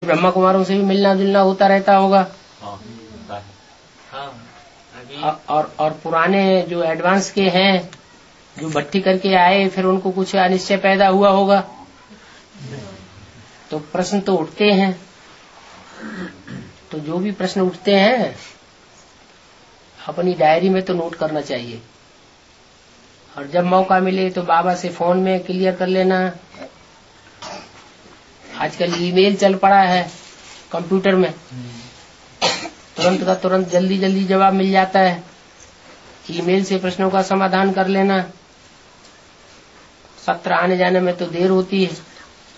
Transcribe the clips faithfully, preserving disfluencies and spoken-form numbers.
ब्रह्मा कुमारों से भी मिलना जुलना होता रहता होगा। हाँ, और और पुराने जो एडवांस के हैं जो भट्टी करके आए फिर उनको कुछ अनिश्चय पैदा हुआ होगा, तो प्रश्न तो उठते हैं। तो जो भी प्रश्न उठते हैं अपनी डायरी में तो नोट करना चाहिए, और जब मौका मिले तो बाबा से फोन में क्लियर कर लेना। आजकल ईमेल चल पड़ा है कंप्यूटर में, तुरंत का तुरंत जल्दी जल्दी जवाब मिल जाता है। ईमेल से प्रश्नों का समाधान कर लेना। सत्र आने जाने में तो देर होती है,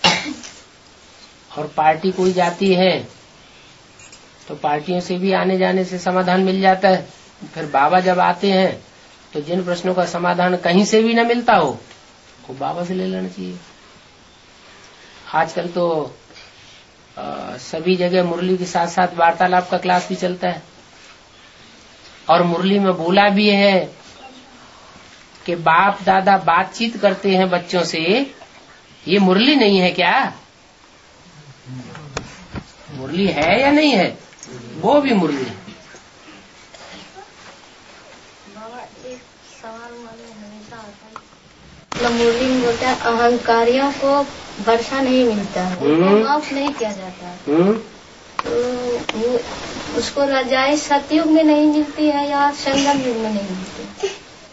और पार्टी कोई जाती है तो पार्टियों से भी आने जाने से समाधान मिल जाता है। फिर बाबा जब आते हैं तो जिन प्रश्नों का समाधान कहीं से भी न मिलता हो वो बाबा से ले लेना चाहिए। आजकल तो आ, सभी जगह मुरली के साथ साथ वार्तालाप का क्लास भी चलता है, और मुरली में बोला भी है कि बाप दादा बातचीत करते हैं बच्चों से। ये मुरली नहीं है क्या? मुरली है या नहीं है? वो भी मुरली है। बाबा एक सवाल मुझे हमेशा आता है, मतलब मुरली में बोलता है अहंकारियों को वर्षा नहीं मिलता है, उनको माफ नहीं किया जाता है, तो वो उसको रजाई सतयुग में नहीं मिलती है या संगम युग में नहीं मिलती?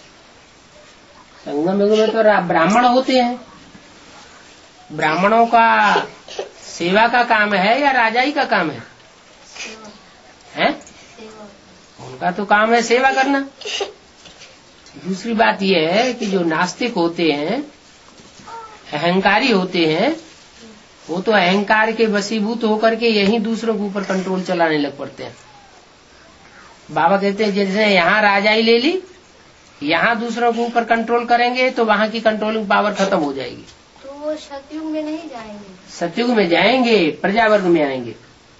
संगम युग में तो ब्राह्मण होते हैं। ब्राह्मणों का सेवा का काम है या राजाई का काम है? हैं? उनका तो काम है सेवा करना। दूसरी बात यह है कि जो नास्तिक होते हैं, अहंकारी होते हैं, वो तो अहंकार के वशीभूत होकर के यही दूसरों के ऊपर कंट्रोल चलाने लग पड़ते हैं। बाबा कहते हैं जैसे यहाँ राजाई ले ली, यहाँ दूसरों के ऊपर कंट्रोल करेंगे तो वहाँ की कंट्रोलिंग पावर खत्म हो जाएगी। तो वो सतयुग में नहीं जाएंगे? सतयुग में जाएंगे, प्रजावर्ग में आएंगे,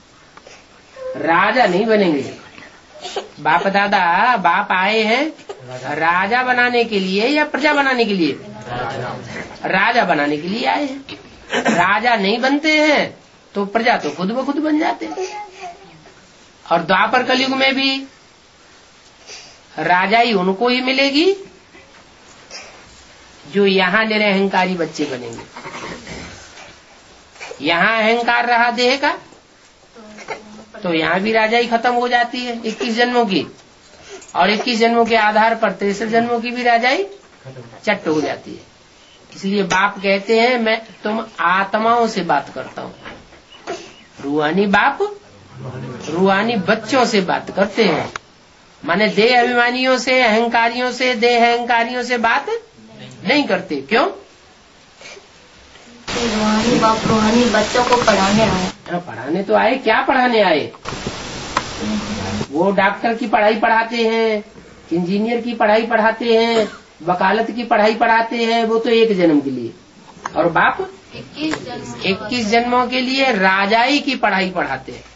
राजा नहीं बनेंगे। बाप दादा बाप आए हैं राजा बनाने के लिए या प्रजा बनाने के लिए? राजा बनाने के लिए आए हैं। राजा नहीं बनते हैं तो प्रजा तो खुद ब खुद बन जाते हैं। और द्वापर कलयुग में भी राजाई उनको ही मिलेगी जो यहाँ निरअहंकारी बच्चे बनेंगे। यहाँ अहंकार रहा देह का तो यहाँ भी राजाई खत्म हो जाती है इक्कीस जन्मों की, और इक्कीस जन्मों के आधार पर तिरसठ जन्मों की भी राजाई चट्ट हो जाती है। इसलिए बाप कहते हैं मैं तुम आत्माओं से बात करता हूँ। रूहानी बाप रूहानी बच्चों से बात करते हैं, माने देह अभिमानियों से, अहंकारियों से, देह अहंकारियों से बात नहीं करते। क्यों? रूहानी बाप रूहानी बच्चों को पढ़ाने आए। पढ़ाने तो आए, क्या पढ़ाने आए? वो डॉक्टर की पढ़ाई पढ़ाते हैं, इंजीनियर की पढ़ाई पढ़ाते हैं, वकालत की पढ़ाई पढ़ाते हैं, वो तो एक जन्म के लिए। और बाप इक्कीस जन्म इक्कीस जन्मों के लिए राजाई की पढ़ाई पढ़ाते हैं।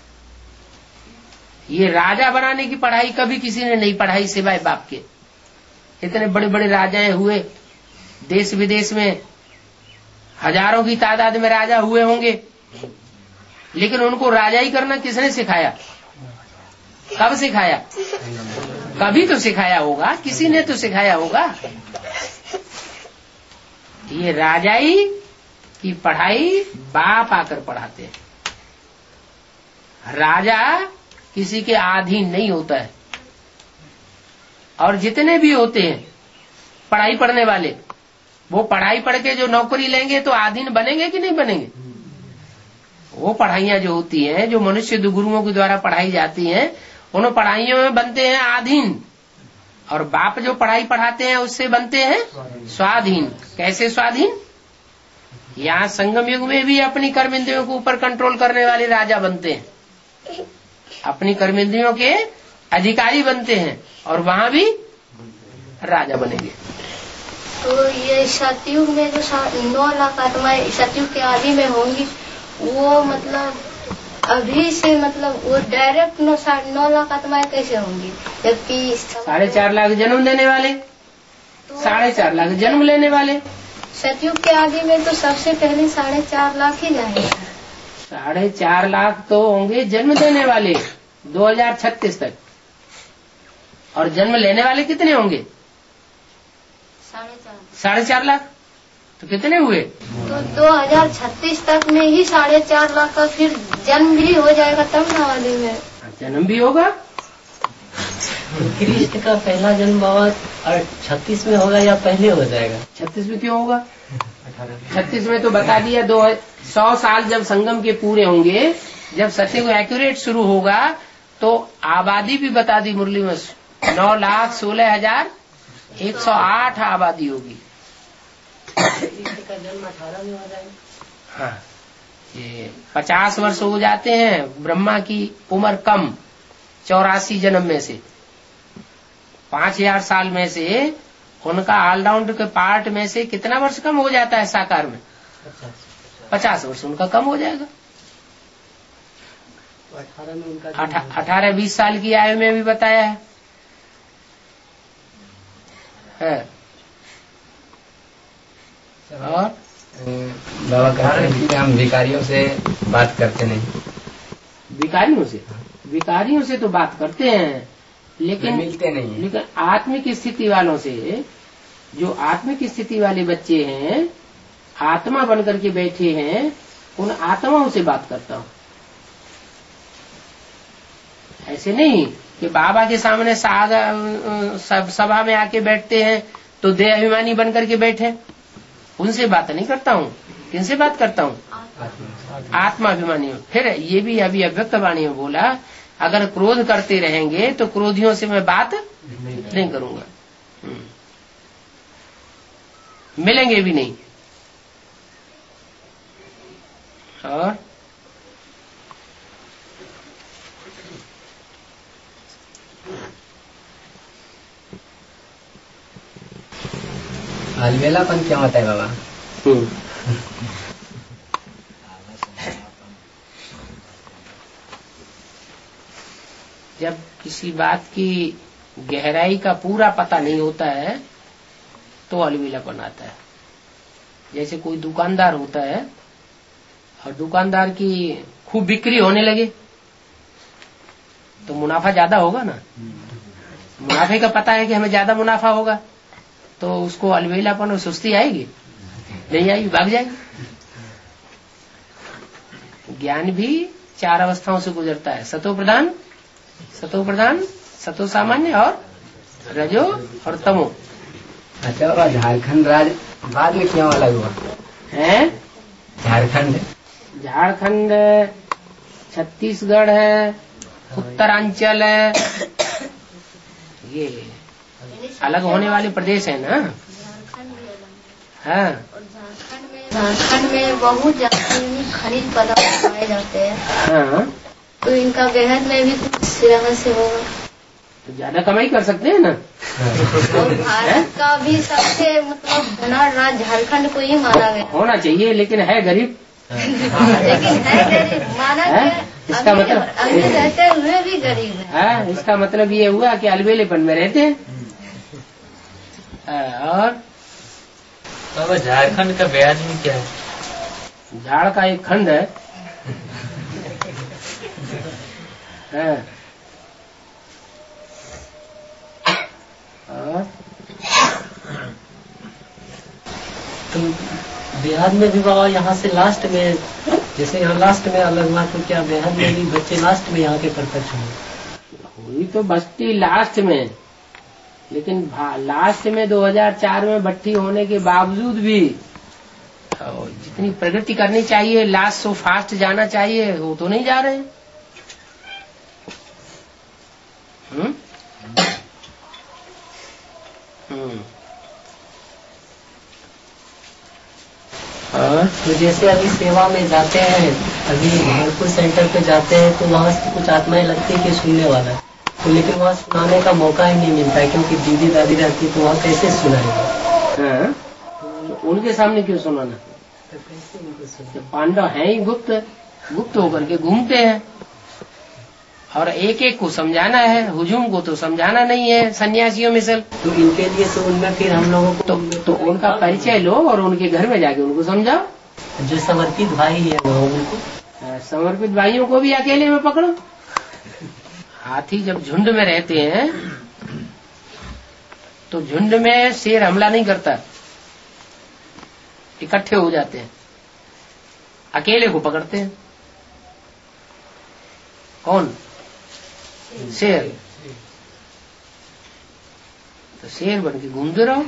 ये राजा बनाने की पढ़ाई कभी किसी ने नहीं पढ़ाई सिवाय बाप के। इतने बड़े बड़े राजाएं हुए, देश विदेश में हजारों की तादाद में राजा हुए होंगे, लेकिन उनको राजाई करना किसने सिखाया? कब सिखाया? कभी तो सिखाया होगा, किसी ने तो सिखाया होगा। ये राजाई की पढ़ाई बाप आकर पढ़ाते हैं। राजा किसी के अधीन नहीं होता है, और जितने भी होते हैं पढ़ाई पढ़ने वाले, वो पढ़ाई पढ़ के जो नौकरी लेंगे तो अधीन बनेंगे कि नहीं बनेंगे? वो पढ़ाइयाँ जो होती हैं, जो मनुष्य गुरुओं के द्वारा पढ़ाई जाती हैं, उन पढ़ाइयों में बनते हैं अधीन, और बाप जो पढ़ाई पढ़ाते हैं उससे बनते हैं स्वाधीन। कैसे स्वाधीन? यहाँ संगम युग में भी अपनी कर्मेंद्रियों के ऊपर कंट्रोल करने वाले राजा बनते हैं, अपनी कर्मेंद्रियों के अधिकारी बनते हैं, और वहाँ भी राजा बनेंगे। तो ये सतयुग में जो नौ लाख आत्माएं सतयुग के आदि में होंगी, वो मतलब अभी से मतलब वो डायरेक्ट नौ नौ लाख आत्माएं कैसे होंगी? जबकि साढ़े चार लाख जन्म देने वाले, तो साढ़े चार लाख जन्म लेने वाले। सतयुग के आदि में तो सबसे पहले साढ़े चार लाख ही जाएंगे। साढ़े चार लाख तो होंगे जन्म देने वाले दो हजार छत्तीस तक, और जन्म लेने वाले कितने होंगे? साढ़े चार साढ़े चार लाख। तो कितने हुए? तो दो हजार छत्तीस तक में ही साढ़े चार लाख का फिर जन्म भी हो जाएगा तब ना वाली में जन्म भी होगा। कृष्ण का पहला जन्म बाबा और छत्तीस में होगा या पहले हो जाएगा? छत्तीस में क्यों होगा? छत्तीस में तो बता दिया, दो सौ साल जब संगम के पूरे होंगे, जब सत्युग एक्यूरेट शुरू होगा, तो आबादी भी बता दी मुरली में, नौ लाख सोलह हजार एक सौ आठ आबादी होगी। का जन्म अठारह में हो जाएगा। हाँ, ये पचास वर्ष हो जाते हैं, ब्रह्मा की उम्र कम, चौरासी जन्म में से पांच हजार साल में से उनका ऑलराउंड के पार्ट में से कितना वर्ष कम हो जाता है साकार में? पचास वर्ष उनका कम हो जाएगा। अठारह में उनका अठारह बीस साल की आयु में भी बताया है, है। और बाबा कहते हैं कि हम भिखारियों से बात करते नहीं। भिखारियों से भिखारियों से तो बात करते हैं, लेकिन मिलते नहीं है। लेकिन आत्मिक स्थिति वालों से, जो आत्मिक स्थिति वाले बच्चे हैं, आत्मा बन करके बैठे हैं, उन आत्माओं से बात करता हूँ। ऐसे नहीं कि बाबा के सामने सब सभा में आके बैठते हैं तो देह अभिमानी बन करके बैठे, उनसे बात नहीं करता हूँ। किनसे बात करता हूँ? आत्मा अभिमानी। फिर ये भी अभी अव्यक्त वाणी में बोला, अगर क्रोध करते रहेंगे तो क्रोधियों से मैं बात नहीं करूंगा, मिलेंगे भी नहीं। और अलबेलापन क्या होता है बाबा? जब किसी बात की गहराई का पूरा पता नहीं होता है तो अलबेलापन आता है। जैसे कोई दुकानदार होता है और दुकानदार की खूब बिक्री होने लगे तो मुनाफा ज्यादा होगा ना। मुनाफे का पता है कि हमें ज्यादा मुनाफा होगा, तो उसको अलबेलापन और सुस्ती आएगी? नहीं आएगी, भाग जाएगी। ज्ञान भी चार अवस्थाओं से गुजरता है, सतो प्रधान, सतो प्रधान, सतो सामान्य और रजो और तमो। अच्छा बाबा, झारखंड राज्य बाद में क्यों अलग हुआ है? झारखंड झारखंड छत्तीसगढ़ है, उत्तरांचल है, ये अलग होने वाले प्रदेश है ना। झारखंड भी अलग हाँ, और झारखंड में झारखंड में बहुत ज्यादा खनिज पदार्थ पाए जाते हैं। हाँ, तो इनका बेहद में भी कुछ रहस्य होगा, तो ज्यादा कमाई कर सकते हैं ना। और भारत का भी सबसे मतलब धनाढ़ राज्य झारखंड को ही माना गया। होना चाहिए, लेकिन है गरीब। लेकिन है गरीब माना है? गया। इसका अभी- मतलब अभी रहते हुए भी गरीब है। हाँ, इसका मतलब ये हुआ कि अलबेलेपन में रहते हैं। हाँ, और बाबा झारखंड का ब्याज में क्या है? झाड़ का एक खंड है। हाँ, और तो बिहार में भी बाबा यहाँ से लास्ट में, जैसे यहाँ लास्ट में अलग हुआ, तो क्या बिहार में भी बच्चे लास्ट में यहाँ के प्रत्यक्ष हुए? हुई तो बस्ती लास्ट में, लेकिन लास्ट में दो हजार चार में भट्टी होने के बावजूद भी और जितनी प्रगति करनी चाहिए, लास्ट सो फास्ट जाना चाहिए, वो तो नहीं जा रहे हैं। हम्म हम्म और तो जैसे अभी सेवा में जाते हैं, अभी भरतपुर सेंटर पे जाते हैं, तो वहाँ से कुछ आत्माएं लगती है कि सुनने वाला है, तो लेकिन वहाँ सुनाने का मौका ही नहीं मिलता है, क्योंकि दीदी दादी रहती है, तो वहाँ कैसे सुनाएगा? हाँ, तो उनके सामने क्यों सुनाना? तो कैसे उनको सुना? तो पांडव हैं ही गुप्त, गुप्त होकर के घूमते हैं, और एक एक को समझाना है, हुजूम को तो समझाना नहीं है सन्यासियों में से। तो इनके लिए तो उनमें फिर हम लोगों को तो, तो उनका परिचय लो और उनके घर में जाके उनको समझाओ। जो समर्पित भाई है वो उनको समर्पित भाइयों को भी अकेले में पकड़ो। हाथी जब झुंड में रहते हैं तो झुंड में शेर हमला नहीं करता, इकट्ठे हो जाते हैं, अकेले को पकड़ते हैं। कौन? शेर। तो शेर बन के घूमते रहो।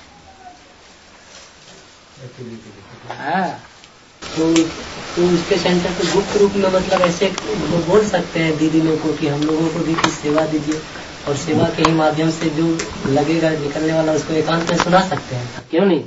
हाँ, तो, तो उसके सेंटर पे गुप्त रूप में मतलब ऐसे वो बोल सकते हैं दीदी लोगों को कि हम लोगों को भी कुछ सेवा दीजिए, और सेवा के ही माध्यम से जो लगेगा निकलने वाला उसको एकांत में सुना सकते हैं। क्यों नहीं?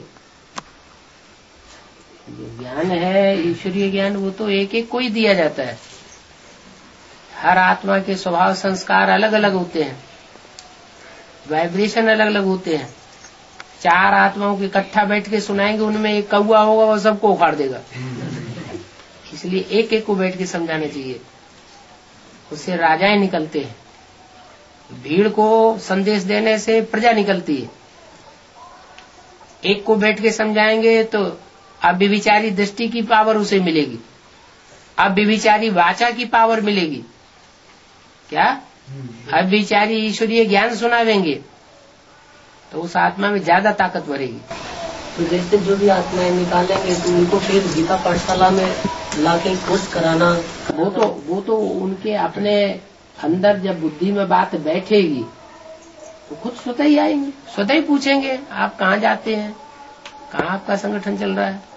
जो ज्ञान है ईश्वरीय ज्ञान, वो तो एक एक को ही दिया जाता है। हर आत्मा के स्वभाव संस्कार अलग अलग होते हैं, वाइब्रेशन अलग अलग होते हैं। चार आत्माओं के इकट्ठा बैठ के सुनाएंगे, उनमें एक कौआ होगा वो सबको उखाड़ देगा। इसलिए एक एक को बैठ के समझाना चाहिए, उससे राजाएं निकलते हैं। भीड़ को संदेश देने से प्रजा निकलती है। एक को बैठ के समझाएंगे तो अब विचारी दृष्टि की पावर उसे मिलेगी, अब विचारी वाचा की पावर मिलेगी। क्या? अब विचारी ईश्वरीय ज्ञान सुनावेंगे तो उस आत्मा में ज्यादा ताकत बढ़ेगी। तो जैसे जो भी आत्माएं निकालेंगे तो उनको फिर गीता पाठशाला में लाके कोर्स कराना, वो तो वो तो उनके अपने अंदर जब बुद्धि में बात बैठेगी तो खुद स्वतः ही आएंगे, स्वतः ही पूछेंगे आप कहाँ जाते हैं, कहाँ आपका संगठन चल रहा है।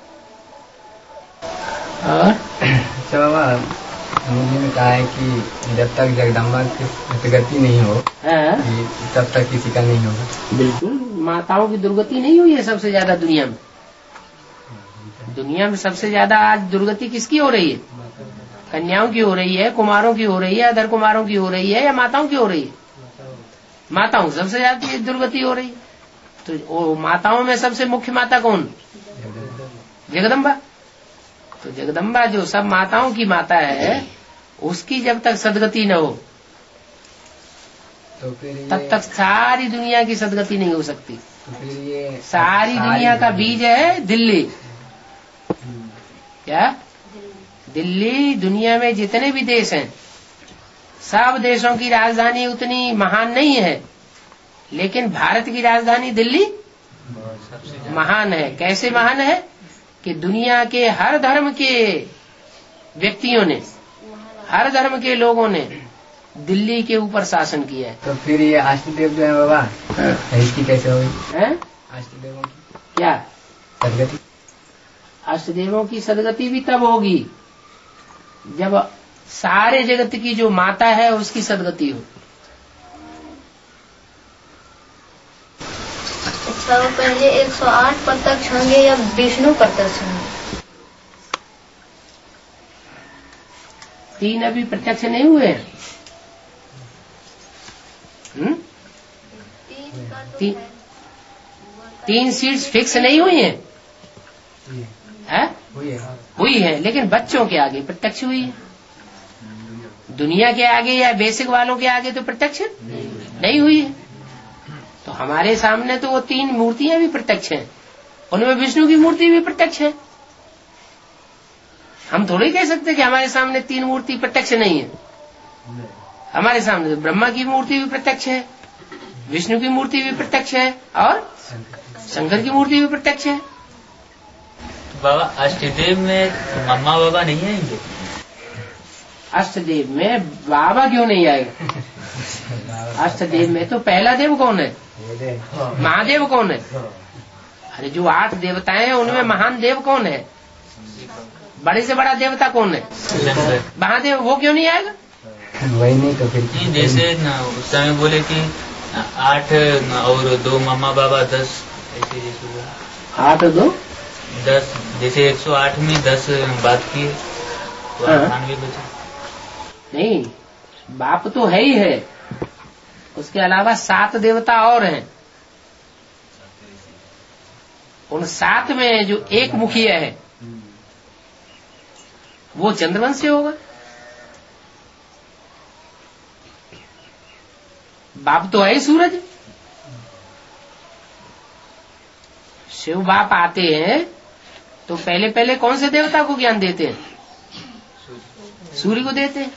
और बाबा मुझे ने कहा है कि जब तक जगदम्बा की दुर्गति नहीं हो तब तक किसी का नहीं होगा। बिल्कुल, माताओं की दुर्गति नहीं हुई है सबसे ज्यादा दुनिया में। दुनिया में सबसे ज्यादा आज दुर्गति किसकी हो रही है? कन्याओं की हो रही है, कुमारों की हो रही है, अदर कुमारों की हो रही है, या माताओं की हो रही है? माताओं सबसे ज्यादा दुर्गति हो रही है। तो माताओं में सबसे मुख्य माता कौन? जगदम्बा। तो जगदम्बा जो सब माताओं की माता है, उसकी जब तक सदगति न हो तो फिर तब तक सारी दुनिया की सदगति नहीं हो सकती। तो फिर ये सारी दुनिया का बीज है दिल्ली। क्या? दिल्ली। दुनिया में जितने भी देश हैं, सब देशों की राजधानी उतनी महान नहीं है, लेकिन भारत की राजधानी दिल्ली महान है। कैसे महान है कि दुनिया के हर धर्म के व्यक्तियों ने, हर धर्म के लोगों ने दिल्ली के ऊपर शासन किया है। तो फिर ये अष्टदेव जो है बाबा, इसकी कैसे होगी? अष्टदेवों की क्या सदगति? अष्टदेवों की सदगति भी तब होगी जब सारे जगत की जो माता है उसकी सदगति हो। तो पहले एक सौ आठ प्रत्यक्ष होंगे या विष्णु प्रत्यक्ष होंगे? तीन अभी प्रत्यक्ष नहीं हुए। हम्म? तीन का तो ती, है। तीन सीट्स फिक्स नहीं हुई हैं, है? हुई है। हुई है, लेकिन बच्चों के आगे प्रत्यक्ष हुई है। दुनिया के आगे या बेसिक वालों के आगे तो प्रत्यक्ष नहीं हुई है। तो हमारे सामने तो वो तीन मूर्तियां भी प्रत्यक्ष हैं, उनमें विष्णु की मूर्ति भी प्रत्यक्ष है। हम थोड़ी कह सकते कि हमारे सामने तीन मूर्ति प्रत्यक्ष नहीं है। हमारे सामने तो ब्रह्मा की मूर्ति भी प्रत्यक्ष है, विष्णु की मूर्ति भी प्रत्यक्ष है, और शंकर की मूर्ति भी प्रत्यक्ष है। बाबा अष्टदेव में मम्मा बाबा नहीं आएंगे? अष्टदेव में बाबा क्यों नहीं आएगा? अष्टदेव में तो पहला देव कौन है? महादेव कौन है? अरे जो आठ देवताएं हैं उनमें महान देव कौन है? बड़े से बड़ा देवता कौन है? महादेव। वो क्यों नहीं आएगा? वही नहीं तो फिर जैसे उस समय बोले कि आठ और दो मम्मा बाबा दस, ऐसे जैसे बोला आठ दो दस, जैसे एक सौ आठ में दस बात की तो अठानवे बचे। नहीं, बाप तो है ही है, उसके अलावा सात देवता और हैं। उन सात में जो एक मुखिया है वो चंद्रवंशी होगा। बाप तो है ही सूरज। शिव बाप आते हैं तो पहले पहले कौन से देवता को ज्ञान देते हैं? सूर्य को देते हैं।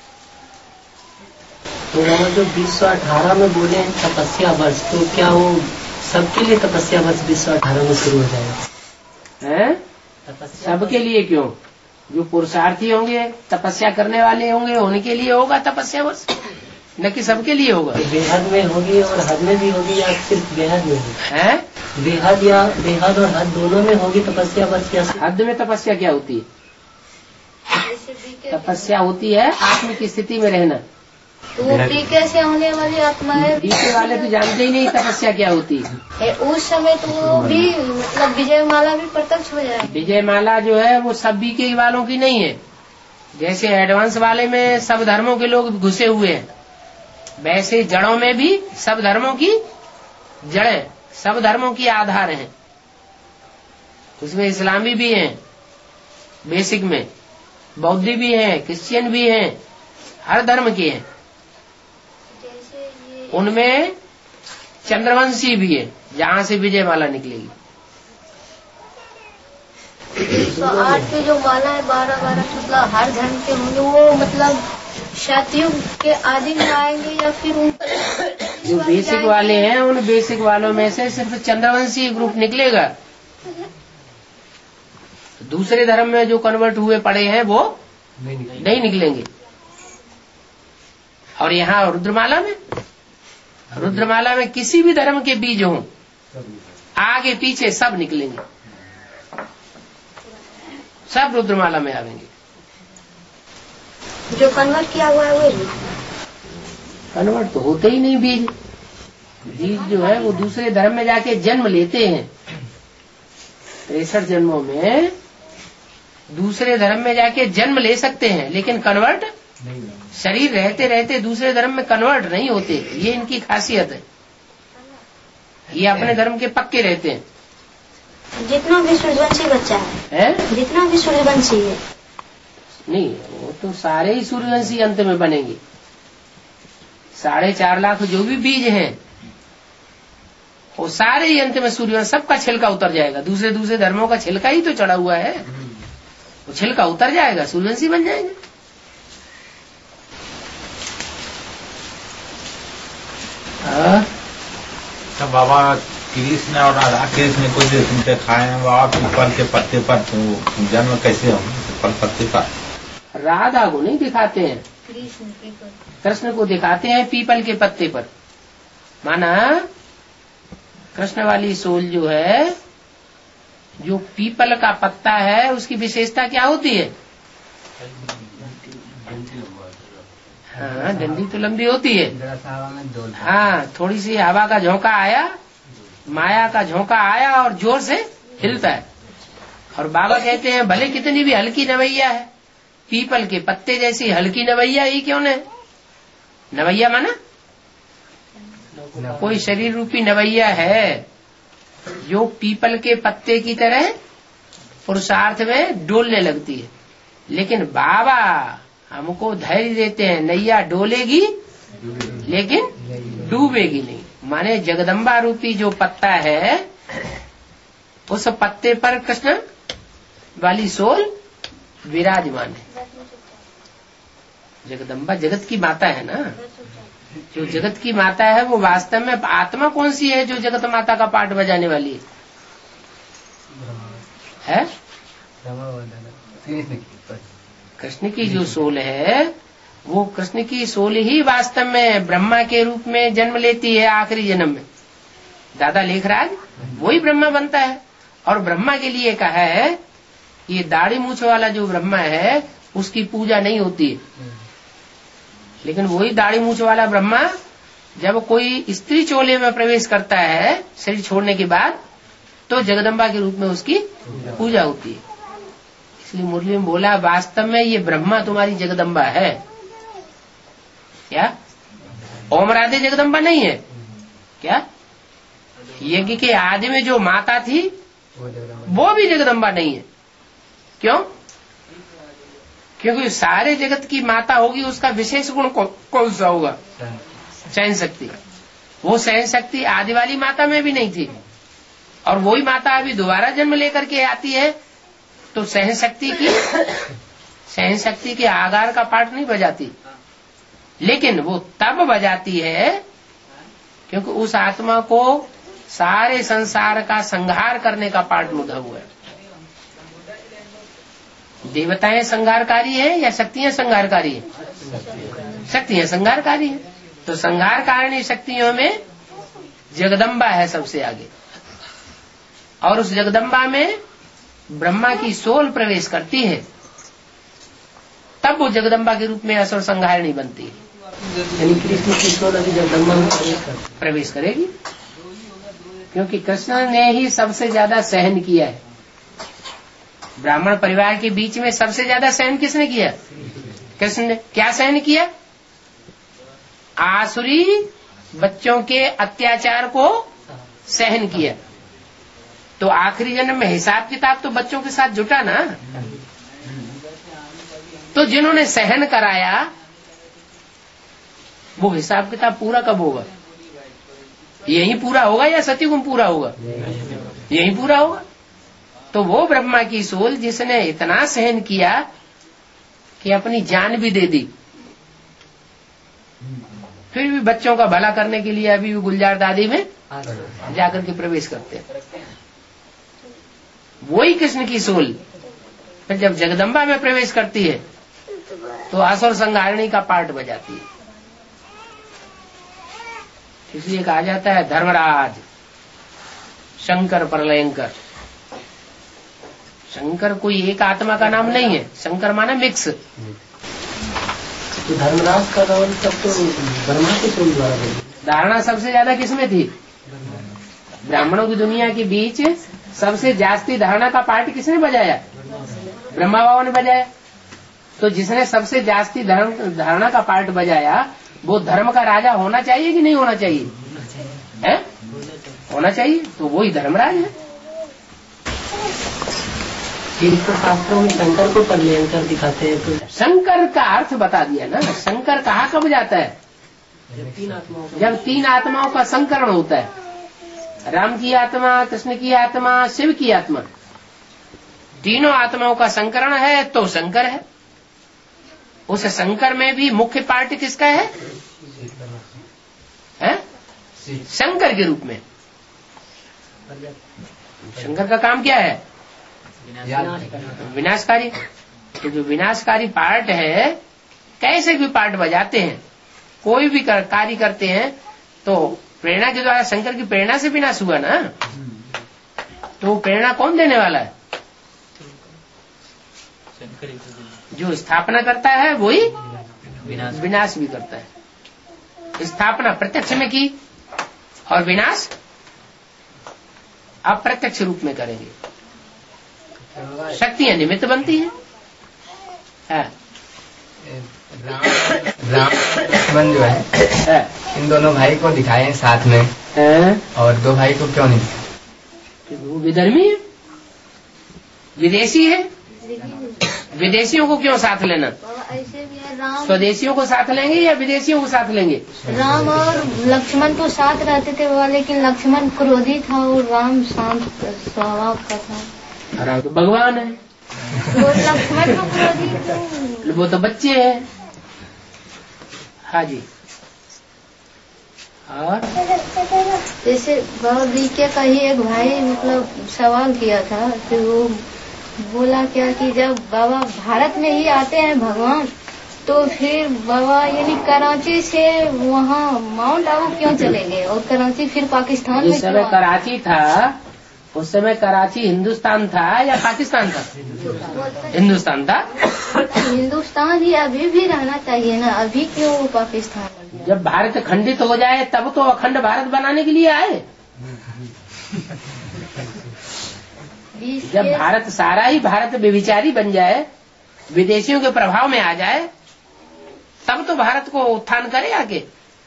तो वहाँ जो बीस सौ अठारह में बोले हैं तपस्या वर्ष, तो क्या वो सबके लिए तपस्या वर्ष बीस सौ अठारह में शुरू हो जाएगा? हैं? सबके लिए क्यों? जो पुरुषार्थी होंगे, तपस्या करने वाले होंगे, उनके लिए होगा तपस्या वर्ष, न कि सबके लिए होगा। बेहद में होगी और हद में भी होगी या सिर्फ बेहद में होगी? है बेहद या बेहद और हद दोनों में होगी तपस्या वर्ष? क्या हद में तपस्या क्या होती है? तपस्या होती है आत्म की स्थिति में रहना। तो वो पीके से होने वाली आत्मा है। पीके वाले तो जानते ही नहीं तपस्या क्या होती है। उस समय तो वो भी मतलब विजय माला भी प्रत्यक्ष हो जाए। विजय माला जो है वो सब बीके वालों की नहीं है। जैसे एडवांस वाले में सब धर्मों के लोग घुसे हुए हैं, वैसे जड़ों में भी सब धर्मों की जड़ें, सब धर्मों की आधार हैं। उसमें इस्लामी भी हैं, बेसिक में बौद्धी भी हैं, क्रिश्चियन भी हैं, हर धर्म के हैं। उनमें चंद्रवंशी भी है, जहाँ से विजय माला निकलेगी। तो आठ के जो माला है बारह बारह मतलब हर धर्म के होंगे, वो मतलब सतयुग के आदि में आएंगे या फिर उन जो बेसिक वाले हैं उन बेसिक वालों में से सिर्फ चंद्रवंशी ग्रुप निकलेगा। दूसरे धर्म में जो कन्वर्ट हुए पड़े हैं वो नहीं, नहीं निकलेंगे। और यहाँ रुद्रमाला में रुद्रमाला में किसी भी धर्म के बीज हों, आगे पीछे सब निकलेंगे, सब रुद्रमाला में आवेंगे। जो कन्वर्ट किया हुआ है वो कन्वर्ट तो होते ही नहीं। बीज बीज जो है वो दूसरे धर्म में जाके जन्म लेते हैं। तिरसठ जन्मों में दूसरे धर्म में जाके जन्म ले सकते हैं, लेकिन कन्वर्ट शरीर रहते रहते दूसरे धर्म में कन्वर्ट नहीं होते। ये इनकी खासियत है, ये अपने धर्म के पक्के रहते हैं। जितना भी सूर्यवंशी बच्चा है, है? जितना भी सूर्यवंशी है नहीं, वो तो सारे ही सूर्यवंशी अंत में बनेंगे। साढ़े चार लाख जो भी बीज हैं वो सारे ही अंत में सूर्यवंश, सबका छिलका उतर जाएगा। दूसरे दूसरे धर्मों का छिलका ही तो चढ़ा हुआ है, वो छिलका उतर जाएगा, सूर्यवंशी बन जाएंगे। तो बाबा कृष्ण और राधा कृष्ण को जो तुम दिखाए हैं बाबा पीपल के पत्ते पर, तो जन्म कैसे होंगे पीपल पत्ते पर? राधा को नहीं दिखाते हैं, कृष्ण कृष्ण को दिखाते हैं पीपल के पत्ते पर। माना कृष्ण वाली सोल जो है, जो पीपल का पत्ता है, उसकी विशेषता क्या होती है? हाँ, डंडी तो लंबी होती है। हाँ, थोड़ी सी हवा का झोंका आया, माया का झोंका आया और जोर से हिलता है। और बाबा कहते हैं भले कितनी भी हल्की नवैया है, पीपल के पत्ते जैसी हल्की नवैया ही क्यों न? नवैया माना कोई शरीर रूपी नवैया है जो पीपल के पत्ते की तरह पुरुषार्थ में डोलने लगती है। लेकिन बाबा हमको धैर्य देते हैं, नैया डोलेगी लेकिन डूबेगी नहीं। माने जगदम्बा रूपी जो पत्ता है, उस पत्ते पर कृष्ण वाली सोल विराजमान है। जगदम्बा जगत की माता है ना, जो जगत की माता है वो वास्तव में आत्मा कौन सी है जो जगत माता का पाठ बजाने वाली है? है कृष्ण की जो सोल है, वो कृष्ण की सोल ही वास्तव में ब्रह्मा के रूप में जन्म लेती है। आखिरी जन्म में दादा लेखराज वही ब्रह्मा बनता है। और ब्रह्मा के लिए कहा है ये दाढ़ी मूछ वाला जो ब्रह्मा है उसकी पूजा नहीं होती है, लेकिन वही दाढ़ी मूछ वाला ब्रह्मा जब कोई स्त्री चोले में प्रवेश करता है शरीर छोड़ने के बाद, तो जगदम्बा के रूप में उसकी पूजा होती है। इसलिए मुरली में बोला वास्तव में ये ब्रह्मा तुम्हारी जगदम्बा है। क्या ओम राधे जगदम्बा नहीं है क्या? यज्ञ के आदि में जो माता थी वो भी जगदम्बा नहीं है। क्यों? क्योंकि सारे जगत की माता होगी, उसका विशेष गुण कौन सा होगा? सहन शक्ति। वो सहन शक्ति आदि वाली माता में भी नहीं थी, और वही माता अभी दोबारा जन्म लेकर के आती है, तो सहन शक्ति की सहन शक्ति के आगार का पाठ नहीं बजाती, लेकिन वो तब बजाती है क्योंकि उस आत्मा को सारे संसार का संहार करने का पाठ लुधा हुआ है। देवताएं संहारकारी है या शक्तियां संहारकारी है? शक्तियां संहारकारी है। तो संहारकारिणी शक्तियों में जगदम्बा है सबसे आगे, और उस जगदम्बा में ब्रह्मा की सोल प्रवेश करती है, तब वो जगदम्बा के रूप में असुर संहारिणी बनती है। यानी कृष्ण की सोल अभी जगदम्बा में प्रवेश करेगी, क्योंकि कृष्ण ने ही सबसे ज्यादा सहन किया है। ब्राह्मण परिवार के बीच में सबसे ज्यादा सहन किसने किया? कृष्ण ने। क्या सहन किया? आसुरी बच्चों के अत्याचार को सहन किया। तो आखिरी जन्म में हिसाब किताब तो बच्चों के साथ जुटा ना। तो जिन्होंने सहन कराया वो हिसाब किताब पूरा कब होगा? यही पूरा होगा या सत्युग में पूरा होगा? यही पूरा होगा। तो वो ब्रह्मा की सोल जिसने इतना सहन किया कि अपनी जान भी दे दी, फिर भी बच्चों का भला करने के लिए अभी भी गुलजार दादी में जाकर के प्रवेश करते हैं। वही कृष्ण की सोल फिर जब जगदम्बा में प्रवेश करती है तो असुर संहारिणी का पार्ट बजाती है। इसलिए कहा जाता है धर्मराज शंकर प्रलयंकर। शंकर कोई एक आत्मा का नाम नहीं है, शंकर माना मिक्स। तो धर्मराज का रोल तब तो ब्रह्मा के सोल द्वारा बनी। धारणा सबसे ज्यादा किसमें थी? ब्राह्मणों की दुनिया के बीच सबसे जास्ती धारणा का पार्ट किसने बजाया? ब्रह्मा बाबा ने बजाया। तो जिसने सबसे जास्ती धारणा का पार्ट बजाया वो धर्म का राजा होना चाहिए कि नहीं होना चाहिए? है? होना चाहिए। तो वही धर्मराज है। फिर तो शास्त्रों में शंकर को प्रलयंकर दिखाते हैं। तो शंकर का अर्थ बता दिया ना। शंकर कहाँ कब जाता है? जब तीन आत्माओं जब तीन आत्माओं का संकरण होता है। राम की आत्मा, कृष्ण की आत्मा, शिव की आत्मा, तीनों आत्माओं का संकरण है तो शंकर है। उस शंकर में भी मुख्य पार्ट किसका है? है? शंकर के रूप में। शंकर का काम क्या है? विनाशकारी। तो जो विनाशकारी पार्ट है, कैसे भी पार्ट बजाते हैं, कोई भी कार्य करते हैं तो प्रेरणा के द्वारा। शंकर की प्रेरणा से विनाश हुआ ना। तो प्रेरणा कौन देने वाला है? जो स्थापना करता है वही विनाश भी करता है। स्थापना प्रत्यक्ष में की और विनाश अप्रत्यक्ष रूप में करेंगे। शक्तियां निमित्त बनती हैं। है। राम राम लक्ष्मण जो है, है इन दोनों भाई को दिखाए साथ में है? और दो भाई को क्यों नहीं दिखाए? वो विधर्मी है, विदेशी है। विदेशियों को क्यों साथ लेना? ऐसे भी है। राम स्वदेशियों को साथ लेंगे या विदेशियों को साथ लेंगे? राम और लक्ष्मण तो साथ रहते थे वो, लेकिन लक्ष्मण क्रोधी था और राम शांत स्वभाव का था। राम तो भगवान है। वो लक्ष्मण तो क्रोधी थे। वो तो बच्चे हैं। हाँ जी। और जैसे बहुत बीके का ही एक भाई मतलब सवाल किया था, फिर वो बोला क्या कि जब बाबा भारत में ही आते हैं भगवान, तो फिर बाबा यानी कराची से वहाँ माउंट आबू क्यों चले गए और कराची फिर पाकिस्तान में? जिस समय कराची था उस समय कराची हिंदुस्तान था या पाकिस्तान था? हिंदुस्तान था। हिंदुस्तान ही अभी भी रहना चाहिए ना, अभी क्यों वो पाकिस्तान? जब भारत खंडित हो जाए तब तो अखंड भारत बनाने के लिए आए। जब भारत सारा ही भारत व्यभिचारी बन जाए, विदेशियों के प्रभाव में आ जाए, तब तो भारत को उत्थान करे आके।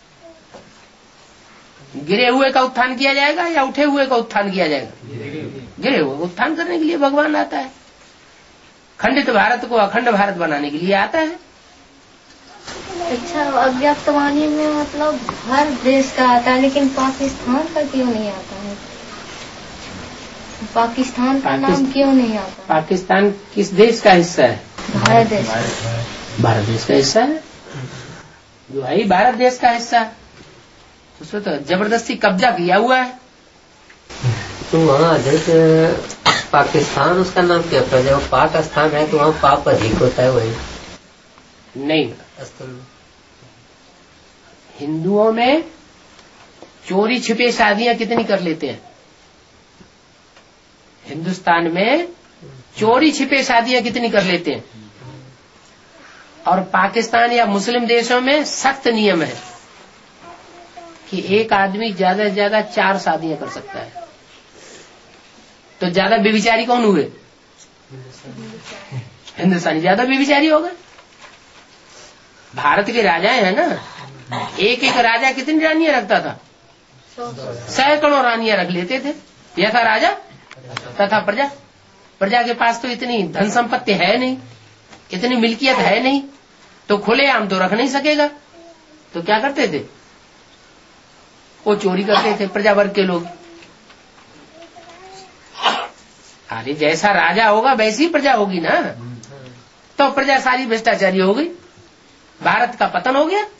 गिरे हुए का उत्थान किया जाएगा या उठे हुए का उत्थान किया जाएगा? गिरे हुए उत्थान करने के लिए भगवान आता है। खंडित भारत को अखंड भारत बनाने के लिए आता है। अच्छा, अव्यक्तवाणी में मतलब हर देश का आता है, लेकिन पाकिस्तान का क्यों नहीं आता है? पाकिस्तान का नाम क्यों नहीं आता? पाकिस्तान किस देश का हिस्सा है? भारत देश भारत देश का हिस्सा है, जो है ही भारत देश का हिस्सा है, उसमें तो जबरदस्ती कब्जा किया हुआ है। तो वहाँ जैसे पाकिस्तान, उसका नाम क्या था, जब पाकिस्तान है तो वहाँ पाप अधिक होता है, वही नहीं। असल में हिंदुओं में चोरी छिपे शादियां कितनी कर लेते हैं? हिंदुस्तान में चोरी छिपे शादियां कितनी कर लेते हैं? और पाकिस्तान या मुस्लिम देशों में सख्त नियम है कि एक आदमी ज्यादा से ज्यादा चार शादियां कर सकता है। तो ज्यादा व्यभिचारी कौन हुए? हिंदुस्तानी ज्यादा व्यभिचारी हो गए। भारत के राजाएं हैं ना, एक एक राजा कितनी रानियां रखता था? सैकड़ों रानियां रख लेते थे। यह था राजा तथा प्रजा। प्रजा के पास तो इतनी धन संपत्ति है नहीं, इतनी मिल्कियत है नहीं, तो खुलेआम तो रख नहीं सकेगा। तो क्या करते थे? वो चोरी करते थे प्रजा वर्ग के लोग। अरे जैसा राजा होगा वैसी प्रजा होगी ना, तो प्रजा सारी भ्रष्टाचारी हो गई, भारत का पतन हो गया।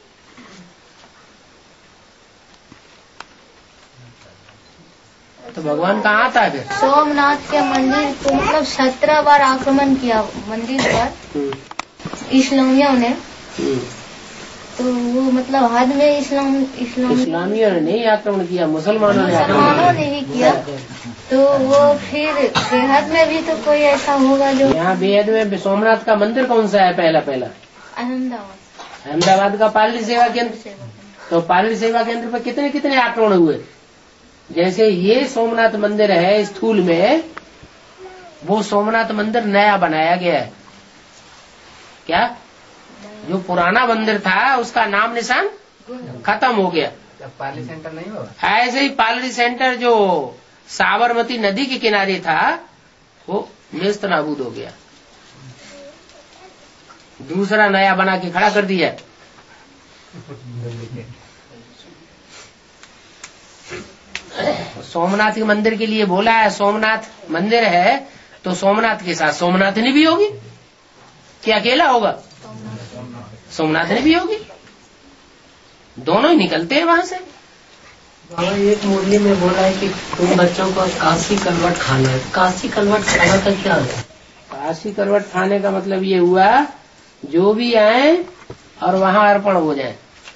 तो भगवान कहाँ आता है? सोमनाथ के मंदिर को मतलब सत्रह बार आक्रमण किया मंदिर पर इस्लामियों ने। तो वो मतलब हद में इस्लाम इस्लाम इस्लामियों ने नहीं आक्रमण किया, मुसलमानों ने मुसलमानों ने ही किया। तो वो फिर बेहद में भी तो कोई ऐसा होगा जो यहाँ बेहद में सोमनाथ का मंदिर कौन सा है? पहला पहला अहमदाबाद अहमदाबाद का पालड़ी सेवा केंद्र। तो पालड़ी सेवा केंद्र पर कितने कितने आक्रमण हुए? जैसे ये सोमनाथ मंदिर है स्थूल में, वो सोमनाथ मंदिर नया बनाया गया है। क्या? जो पुराना मंदिर था उसका नाम निशान खत्म हो गया। पालड़ी सेंटर नहीं होगा? ऐसे ही पालड़ी सेंटर जो साबरमती नदी के किनारे था वो नेस्त नाबूद हो गया, दूसरा नया बना के खड़ा कर दिया। सोमनाथ के मंदिर के लिए बोला है, सोमनाथ मंदिर है तो सोमनाथ के साथ सोमनाथनी भी होगी। क्या अकेला होगा? सोमनाथनी भी होगी, दोनों ही निकलते हैं वहां से। बाबा एक मुरली में बोला है कि तुम बच्चों को काशी कलवट खाना है। काशी कलवट खाना का क्या है? काशी करवट खाने का मतलब ये हुआ जो भी आए और वहां अर्पण हो जाए।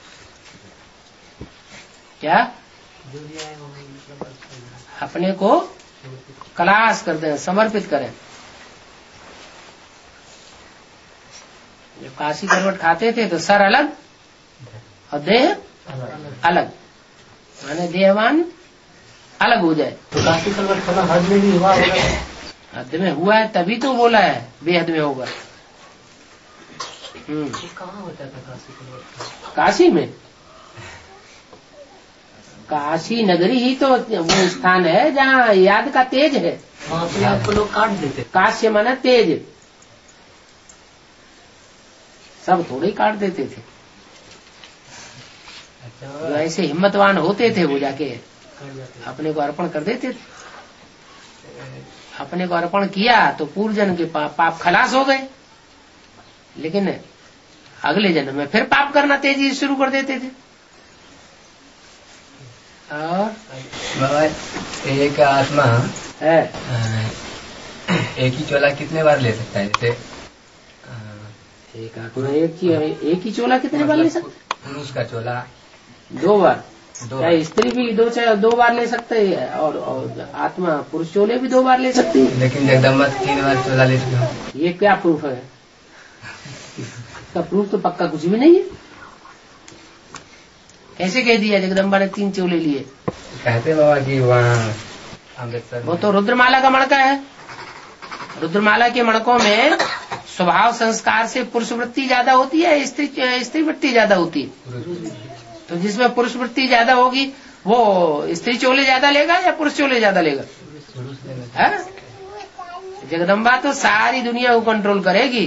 क्या? अपने को कलाश कर दें, समर्पित करें। जब काशी करवट खाते थे तो सर अलग और देह अलग, माने देहवान अलग हो जाए। तो काशी कलवट खाना हद में भी हुआ होगा? हद में हुआ है तभी तो बोला है बेहद में होगा। हम्म कहाँ होता था काशी कलवट? काशी में, काशी नगरी ही तो वो स्थान है जहाँ याद का तेज है। वहाँ पे आपको लोग काट देते। काश्य माना तेज, सब थोड़े ही काट देते थे। जो ऐसे हिम्मतवान होते थे वो जाके अपने को अर्पण कर देते थे। अपने को अर्पण किया तो पूर्व जन्म के पा, पाप खलास हो गए, लेकिन अगले जन्म में फिर पाप करना तेजी से शुरू कर देते थे। और बाबा एक आत्मा है एक ही चोला कितने बार ले सकता है? जैसे एक आत्मा एक ही एक ही चोला कितने बार ले सकते? पुरुष का चोला दो बार। दो क्या स्त्री भी दो दो बार ले सकते है और, और आत्मा पुरुष चोले भी दो बार ले सकती है। लेकिन जगदम्बा तीन बार चोला ले चुके हो। ये क्या प्रूफ है? इसका प्रूफ तो पक्का कुछ भी नहीं है। कैसे कह दिया जगदम्बा ने तीन चोले लिए? कहते बाबा कि वहाँ अमृतसर वो तो रुद्रमाला का मणका है। रुद्रमाला के मणकों में स्वभाव संस्कार से पुरुष वृत्ति ज्यादा होती है, स्त्री स्त्री वृत्ति ज्यादा होती है। तो जिसमें पुरुष वृत्ति ज्यादा होगी वो स्त्री चोले ज्यादा लेगा या पुरुष चोले ज्यादा लेगा? है? जगदम्बा तो सारी दुनिया को कंट्रोल करेगी।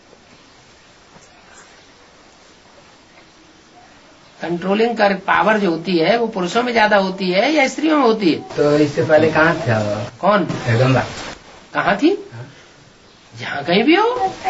कंट्रोलिंग कर पावर जो होती है वो पुरुषों में ज्यादा होती है या स्त्रियों में होती है? तो इससे पहले कहाँ था? कौन? जगदम्बा कहाँ थी? जहाँ कहीं भी हो।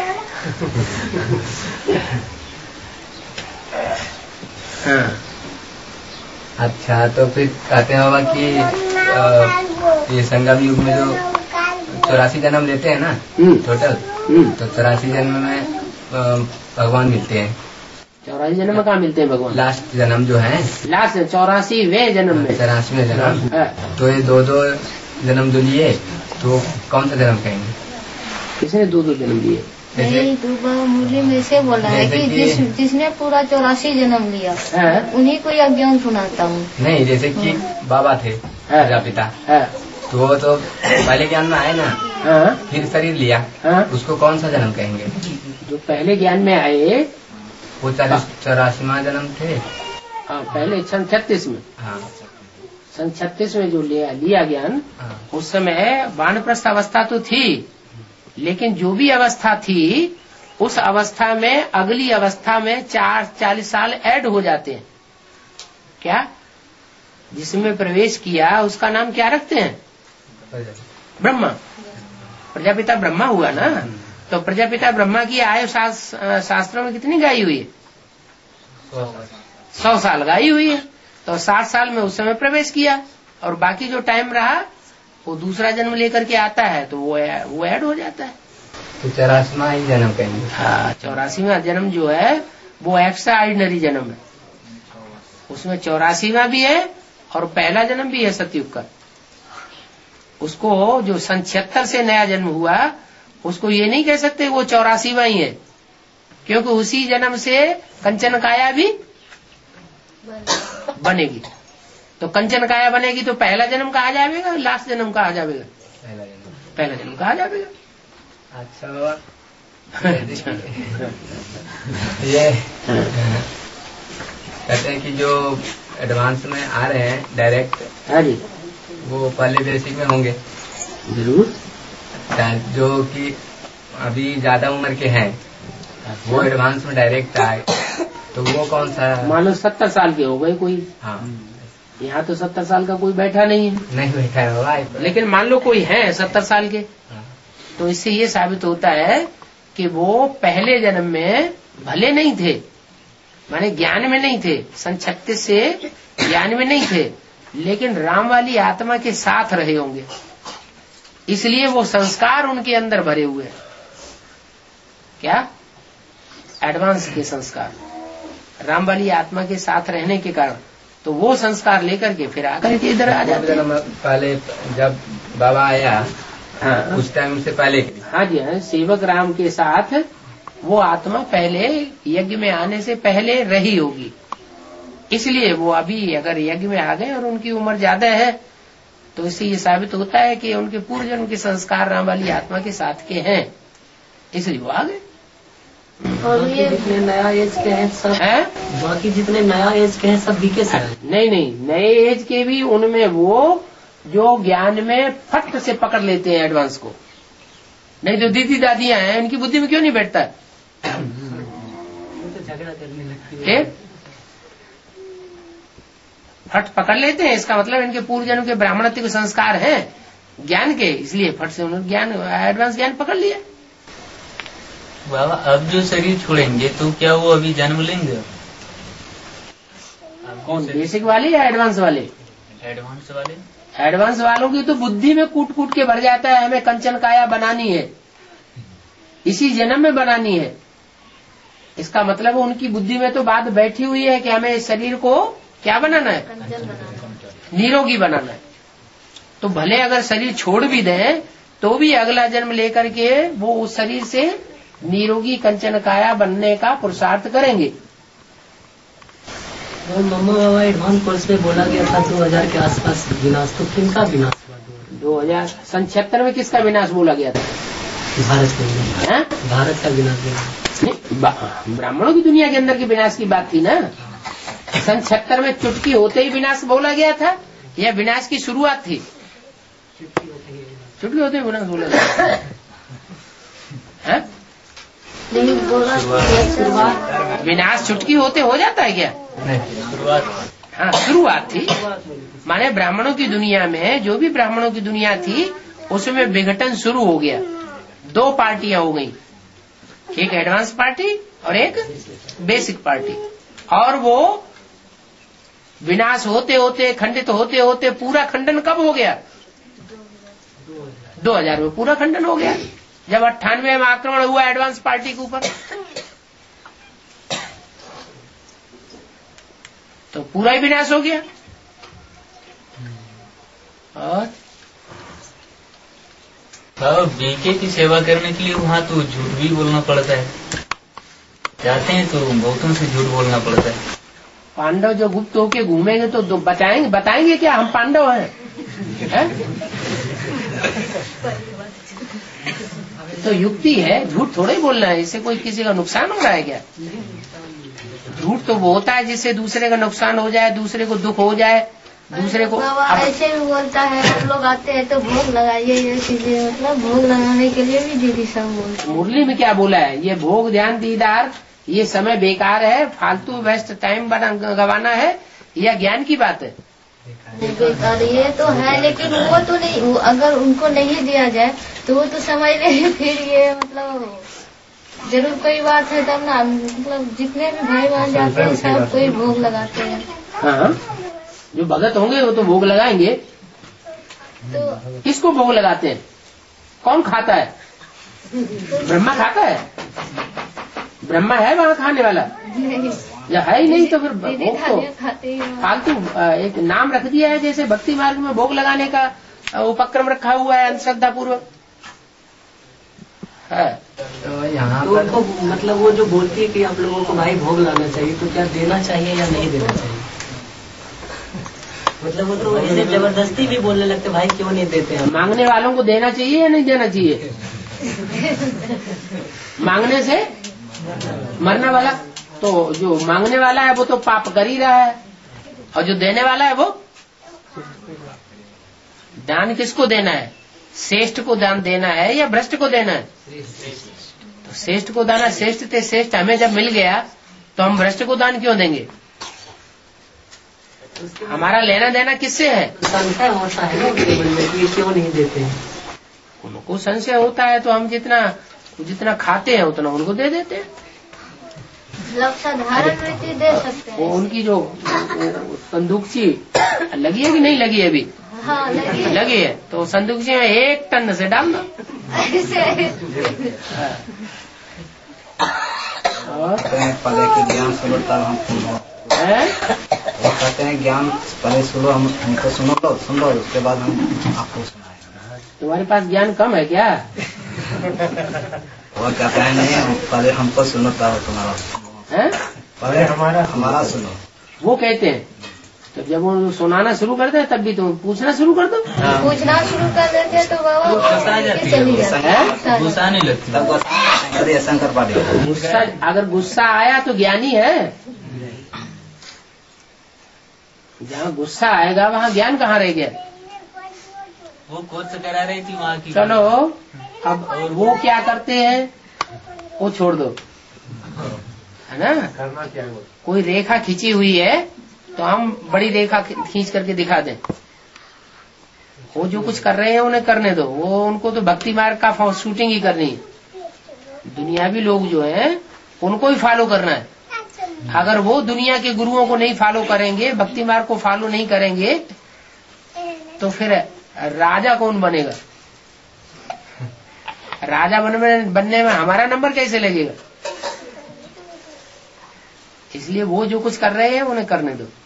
हाँ। अच्छा, तो फिर कहते हैं बाबा कि आ, ये संगम युग में जो चौरासी जन्म लेते हैं ना टोटल, तो चौरासी जन्म में आ, भगवान मिलते हैं। चौरासी जन्म में कहाँ मिलते हैं भगवान? लास्ट जन्म जो है, लास्ट चौरासी वे जन्म में, चौरासीवें जन्म। तो ये दो दो जन्म जो लिए, तो कौन सा जन्म कहेंगे? किसने दो दो जन्म लिए? नहीं, मुरली में से बोला है कि जिस जिसने पूरा चौरासी जन्म लिया उन्हीं को यह ज्ञान सुनाता हूँ। नहीं, जैसे कि बाबा थे प्रजापिता, तो वो तो पहले ज्ञान में आए ना, फिर शरीर लिया, उसको कौन सा जन्म कहेंगे? जो पहले ज्ञान में आए वो चौरासीवा जन्म थे। हाँ, पहले सन छत्तीस में। हाँ, सन छत्तीस में जो लिया, लिया ज्ञान, उस समय वानप्रस्थ अवस्था तो थी, लेकिन जो भी अवस्था थी उस अवस्था में अगली अवस्था में चार चालीस साल ऐड हो जाते हैं। क्या? जिसमें प्रवेश किया उसका नाम क्या रखते हैं? ब्रह्मा। प्रजापिता ब्रह्मा हुआ ना, तो प्रजापिता ब्रह्मा की आयु शास्त्रों में कितनी गाई हुई है? सौ साल गाई हुई है। तो साठ साल में उस समय प्रवेश किया, और बाकी जो टाइम रहा वो दूसरा जन्म लेकर के आता है, तो वो वो ऐड हो जाता है। तो चौरासीवा ही जन्म कहेंगे। हाँ, चौरासीवा जन्म जो है वो एक्स्ट्रा ऑर्डिनरी जन्म है। उसमें चौरासीवा भी है और पहला जन्म भी है सतयुग का। उसको जो सन छिहत्तर से नया जन्म हुआ, उसको ये नहीं कह सकते वो चौरासीवा ही है, क्योंकि उसी जन्म से कंचन काया भी बनेगी। तो कंचन काया बनेगी तो पहला जन्म कहा जाएगा, लास्ट जन्म कहा जाएगा? पहला जन्म। पहला जन्म कहा जाएगा। अच्छा ये कहते हैं कि जो एडवांस में आ रहे हैं डायरेक्ट, हाँ जी, वो पहले बेसिक में होंगे जरूर। जो कि अभी ज्यादा उम्र के हैं, वो एडवांस में डायरेक्ट आए, तो वो कौन सा? मान लो सत्तर साल के हो गए कोई। हाँ, यहाँ तो सत्तर साल का कोई बैठा नहीं है। नहीं बैठा होगा, लेकिन मान लो कोई है सत्तर साल के, तो इससे ये साबित होता है कि वो पहले जन्म में भले नहीं थे, माने ज्ञान में नहीं थे, सन छत्तीस से ज्ञान में नहीं थे, लेकिन राम वाली आत्मा के साथ रहे होंगे, इसलिए वो संस्कार उनके अंदर भरे हुए हैं। क्या? एडवांस के संस्कार, राम वाली आत्मा के साथ रहने के कारण, तो वो संस्कार लेकर के फिर आकर के इधर आ जाते हैं। पहले जब बाबा आया, हाँ, उस टाइम से पहले। हाँ जी, हाँ, सेवक राम के साथ वो आत्मा पहले यज्ञ में आने से पहले रही होगी, इसलिए वो अभी अगर यज्ञ में आ गए और उनकी उम्र ज्यादा है, तो इससे ये साबित होता है कि उनके पूर्व जन्म के संस्कार राम वाली आत्मा के साथ के हैं, इसलिए वो आ गए। और ये जितने नया एज के हैं सब है, बाकी जितने नया एज के हैं सब बीके से हैं। नहीं नहीं, नए एज के भी उनमें वो जो ज्ञान में फट से पकड़ लेते हैं एडवांस को, नहीं तो दीदी दादियां हैं, उनकी बुद्धि में क्यों नहीं बैठता? तो झगड़ा करने लगती है, फट पकड़ लेते हैं। इसका मतलब इनके पूर्व जन्म के ब्राह्मणत्व के संस्कार हैं ज्ञान के, इसलिए फट से उन्होंने ज्ञान एडवांस ज्ञान पकड़ लिया। बाबा अब जो शरीर छोड़ेंगे तो क्या वो अभी जन्म लेंगे? कौन, बेसिक वाले या एडवांस वाले? एडवांस वाले। एडवांस वालों की तो बुद्धि में कूट कूट के भर जाता है, हमें कंचन काया बनानी है, इसी जन्म में बनानी है। इसका मतलब उनकी बुद्धि में तो बात बैठी हुई है कि हमें इस शरीर को क्या बनाना है? निरोगी बनाना है। तो भले अगर शरीर छोड़ भी दें तो भी अगला जन्म लेकर के वो उस शरीर से निरोगी कंचन काया बनने का पुरुषार्थ करेंगे। वो मम्मा बाबा एडवांस कोर्स में बोला गया था दो हजार के आसपास विनाश, तो किनका विनाश हुआ? दो हजार सन छिहत्तर में किसका विनाश बोला गया था? भारत का। भारत का विनाश, ब्राह्मणों की दुनिया के अंदर के विनाश की बात थी ना। सन छिहत्तर में चुटकी होते ही विनाश बोला गया था या विनाश की शुरुआत थी? चुटकी होते ही विनाश बोला गया है? नहीं बोला, शुरुआत। विनाश चुटकी होते हो जाता है क्या? शुरुआत। हाँ, शुरुआत थी, माने ब्राह्मणों की दुनिया में जो भी ब्राह्मणों की दुनिया थी उसमें विघटन शुरू हो गया। दो पार्टियां हो गई, एक एडवांस पार्टी और एक बेसिक पार्टी। और वो विनाश होते होते, खंडित होते होते पूरा खंडन कब हो गया? दो हजार में पूरा खंडन हो गया, जब अट्ठानवे में आक्रमण हुआ एडवांस पार्टी के ऊपर। तो पूरा ही विनाश हो गया। और तो बीके की सेवा करने के लिए वहाँ तो झूठ भी बोलना पड़ता है, जाते हैं तो बहुतों से झूठ बोलना पड़ता है। पांडव जो गुप्त होके घूमेंगे तो, तो बताएंगे बताएंगे क्या हम पांडव हैं, है? तो युक्ति है, झूठ थोड़ा ही बोलना है, इससे कोई किसी का नुकसान हो रहा है क्या? झूठ तो वो होता है जिससे दूसरे का नुकसान हो जाए, दूसरे को दुख हो जाए, दूसरे को। ऐसे भी बोलता है हम लोग आते हैं तो भोग लगाइए, ये चीजें मतलब भोग लगाने के लिए भी दीदी सब बोलते। मुरली में क्या बोला है? ये भोग ध्यान दीदार, ये समय बेकार है, फालतू वेस्ट टाइम गवाना है, यह ज्ञान की बात है? बेकार ये तो है, लेकिन वो तो नहीं, वो अगर उनको नहीं दिया जाए तो वो तो समझ ले फिर ये मतलब जरूर कोई बात है तब ना, मतलब जितने भी भाई बहन जाते हैं सब कोई भोग लगाते हैं। हाँ, जो भगत होंगे वो तो भोग लगाएंगे। तो किसको भोग लगाते हैं? कौन खाता है? ब्रह्मा खाता है? ब्रह्मा है वहाँ खाने वाला? या है ही नहीं, तो फिर भोग तो फालतू एक नाम रख दिया है, जैसे भक्ति मार्ग में भोग लगाने का उपक्रम रखा हुआ है अंधश्रद्धा पूर्वक है। तो यहाँ पर तो मतलब वो जो बोलती है कि आप लोगों को भाई भोग लाना चाहिए, तो क्या देना चाहिए या नहीं देना चाहिए? मतलब वो तो ऐसे जबरदस्ती भी बोलने लगते, भाई क्यों नहीं देते हैं? मांगने वालों को देना चाहिए या नहीं देना चाहिए? मांगने से मरने वाला, तो जो मांगने वाला है वो तो पाप कर ही रहा है, और जो देने वाला है वो दान किसको देना है? श्रेष्ठ को दान देना है या भ्रष्ट को देना है? तो श्रेष्ठ को दाना, श्रेष्ठ थे श्रेष्ठ हमें जब मिल गया तो हम भ्रष्ट को दान क्यों देंगे? हमारा लेना देना किससे है? संशय होता है कि क्यों नहीं देते हैं। उनको संशय होता है तो हम जितना जितना खाते हैं उतना उनको दे देते हैं। साधारण रीति दे सकते हैं। वो उनकी जो संदूकची लगी है कि नहीं लगी है अभी? हाँ लगी है। लगी है तो संदूकची में एक टन से डाल दो। और पहले की ज्ञान सुनो तब हम वो कहते हैं ज्ञान पहले सुनो, हम हमको सुनो लो सुन लो, उसके बाद हम आपको सुनाएंगे। तुम्हारे पास ज्ञान कम है क्या? वो कहते हैं नहीं, पहले हमको सुनो तब तुम्हारा है, पहले हमारा हमारा सुनो। वो कहते हैं तो जब वो सुनाना शुरू करते हैं तब भी तुम पूछना शुरू कर दो। पूछना शुरू कर देते हैं तो बाबा गुस्सा नहीं लगती, तब शंकर पाठी गुस्सा, अगर गुस्सा आया तो ज्ञानी है। जहाँ गुस्सा आएगा वहाँ ज्ञान कहाँ रह गया? वो खुद से करा रही थी वहाँ की। चलो अब वो क्या करते हैं वो छोड़ दो, है ना? करना क्या है? कोई रेखा खींची हुई है तो हम बड़ी रेखा खींच करके दिखा दें। वो जो कुछ कर रहे हैं उन्हें करने दो, वो उनको तो भक्ति मार्ग का शूटिंग ही करनी है। दुनियावी लोग जो हैं उनको ही फॉलो करना है। अगर वो दुनिया के गुरुओं को नहीं फॉलो करेंगे, भक्ति मार्ग को फॉलो नहीं करेंगे, तो फिर राजा कौन बनेगा? राजा बनने बनने में हमारा नंबर कैसे लगेगा? इसलिए वो जो कुछ कर रहे हैं उन्हें करने दो।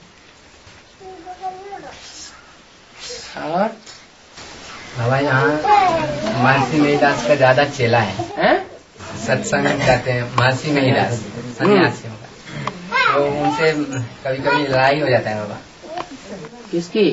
और बाबा यहाँ महर्षि मेहीदास का ज्यादा चेला है, हैं? सत्संग जाते हैं महर्षि मेहीदास सन्यासियों का, तो उनसे कभी कभी लड़ाई हो जाता है बाबा। किसकी?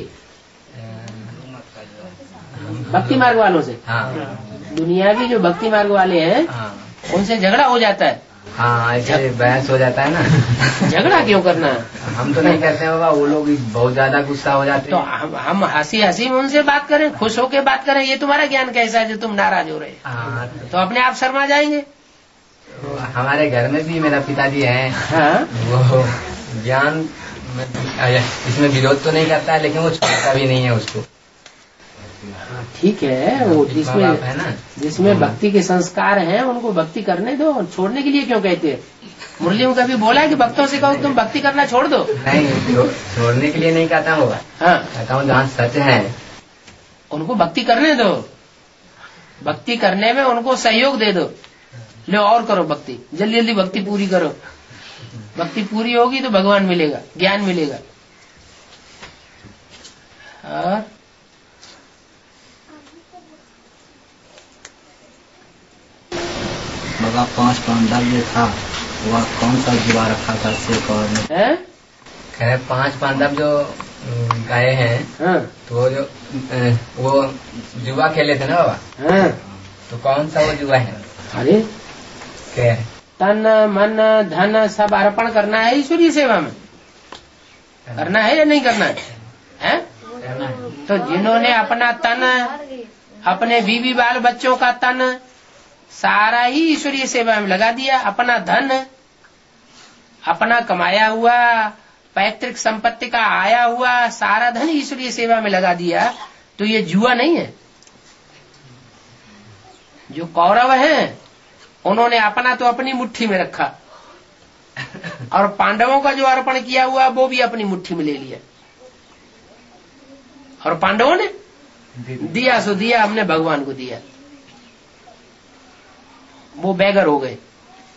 भक्ति मार्ग वालों से। हाँ, दुनियावी जो भक्ति मार्ग वाले हैं हाँ, उनसे झगड़ा हो जाता है। हाँ, ऐसे बहस हो जाता है ना। झगड़ा क्यों करना है? हम तो नहीं करते हैं बाबा, वो लोग बहुत ज्यादा गुस्सा हो जाते तो हैं। हम हम हंसी हंसी में उनसे बात करें, खुश होकर बात करें। ये तुम्हारा ज्ञान कैसा है जो तुम नाराज हो रहे हैं? हाँ, तो अपने आप शर्मा जाएंगे। तो हमारे घर में भी मेरा पिताजी है, हाँ? वो ज्ञान में इसमें विरोध तो नहीं करता है, लेकिन वो छोड़ता भी नहीं है उसको। ठीक है, वो जिसमें जिसमें भक्ति के संस्कार हैं उनको भक्ति करने दो। छोड़ने के लिए क्यों कहते हैं? मुरली में कभी बोला है कि भक्तों से कहो तुम भक्ति करना छोड़ दो? नहीं, छोड़ने के लिए नहीं कहता हूँ। हाँ, कहता हूँ जहाँ सच है उनको भक्ति करने दो, भक्ति करने में उनको सहयोग दे दो। लो और करो भक्ति, जल्दी जल्दी भक्ति पूरी करो। भक्ति पूरी होगी तो भगवान मिलेगा, ज्ञान मिलेगा। और बाबा पांच पांडव जो था वह कौन सा जुआ रखा था शेख और ने? खैर पांच पांडव जो गए हैं, हाँ? तो वो जो वो जुआ खेले थे ना बाबा, हाँ? तो कौन सा वो जुआ है? अरे क्या? तन मन धन सब अर्पण करना है ईश्वरीय सेवा में, करना है या नहीं करना है, है? तो जिन्होंने अपना तन, अपने बीवी बाल बच्चों का तन सारा ही ईश्वरीय सेवा में लगा दिया, अपना धन, अपना कमाया हुआ पैतृक संपत्ति का आया हुआ सारा धन ईश्वरीय सेवा में लगा दिया, तो ये जुआ नहीं है। जो कौरव हैं उन्होंने अपना तो अपनी मुट्ठी में रखा और पांडवों का जो अर्पण किया हुआ वो भी अपनी मुट्ठी में ले लिया, और पांडवों ने दिया सो दिया, हमने भगवान को दिया, वो बेगर हो गए।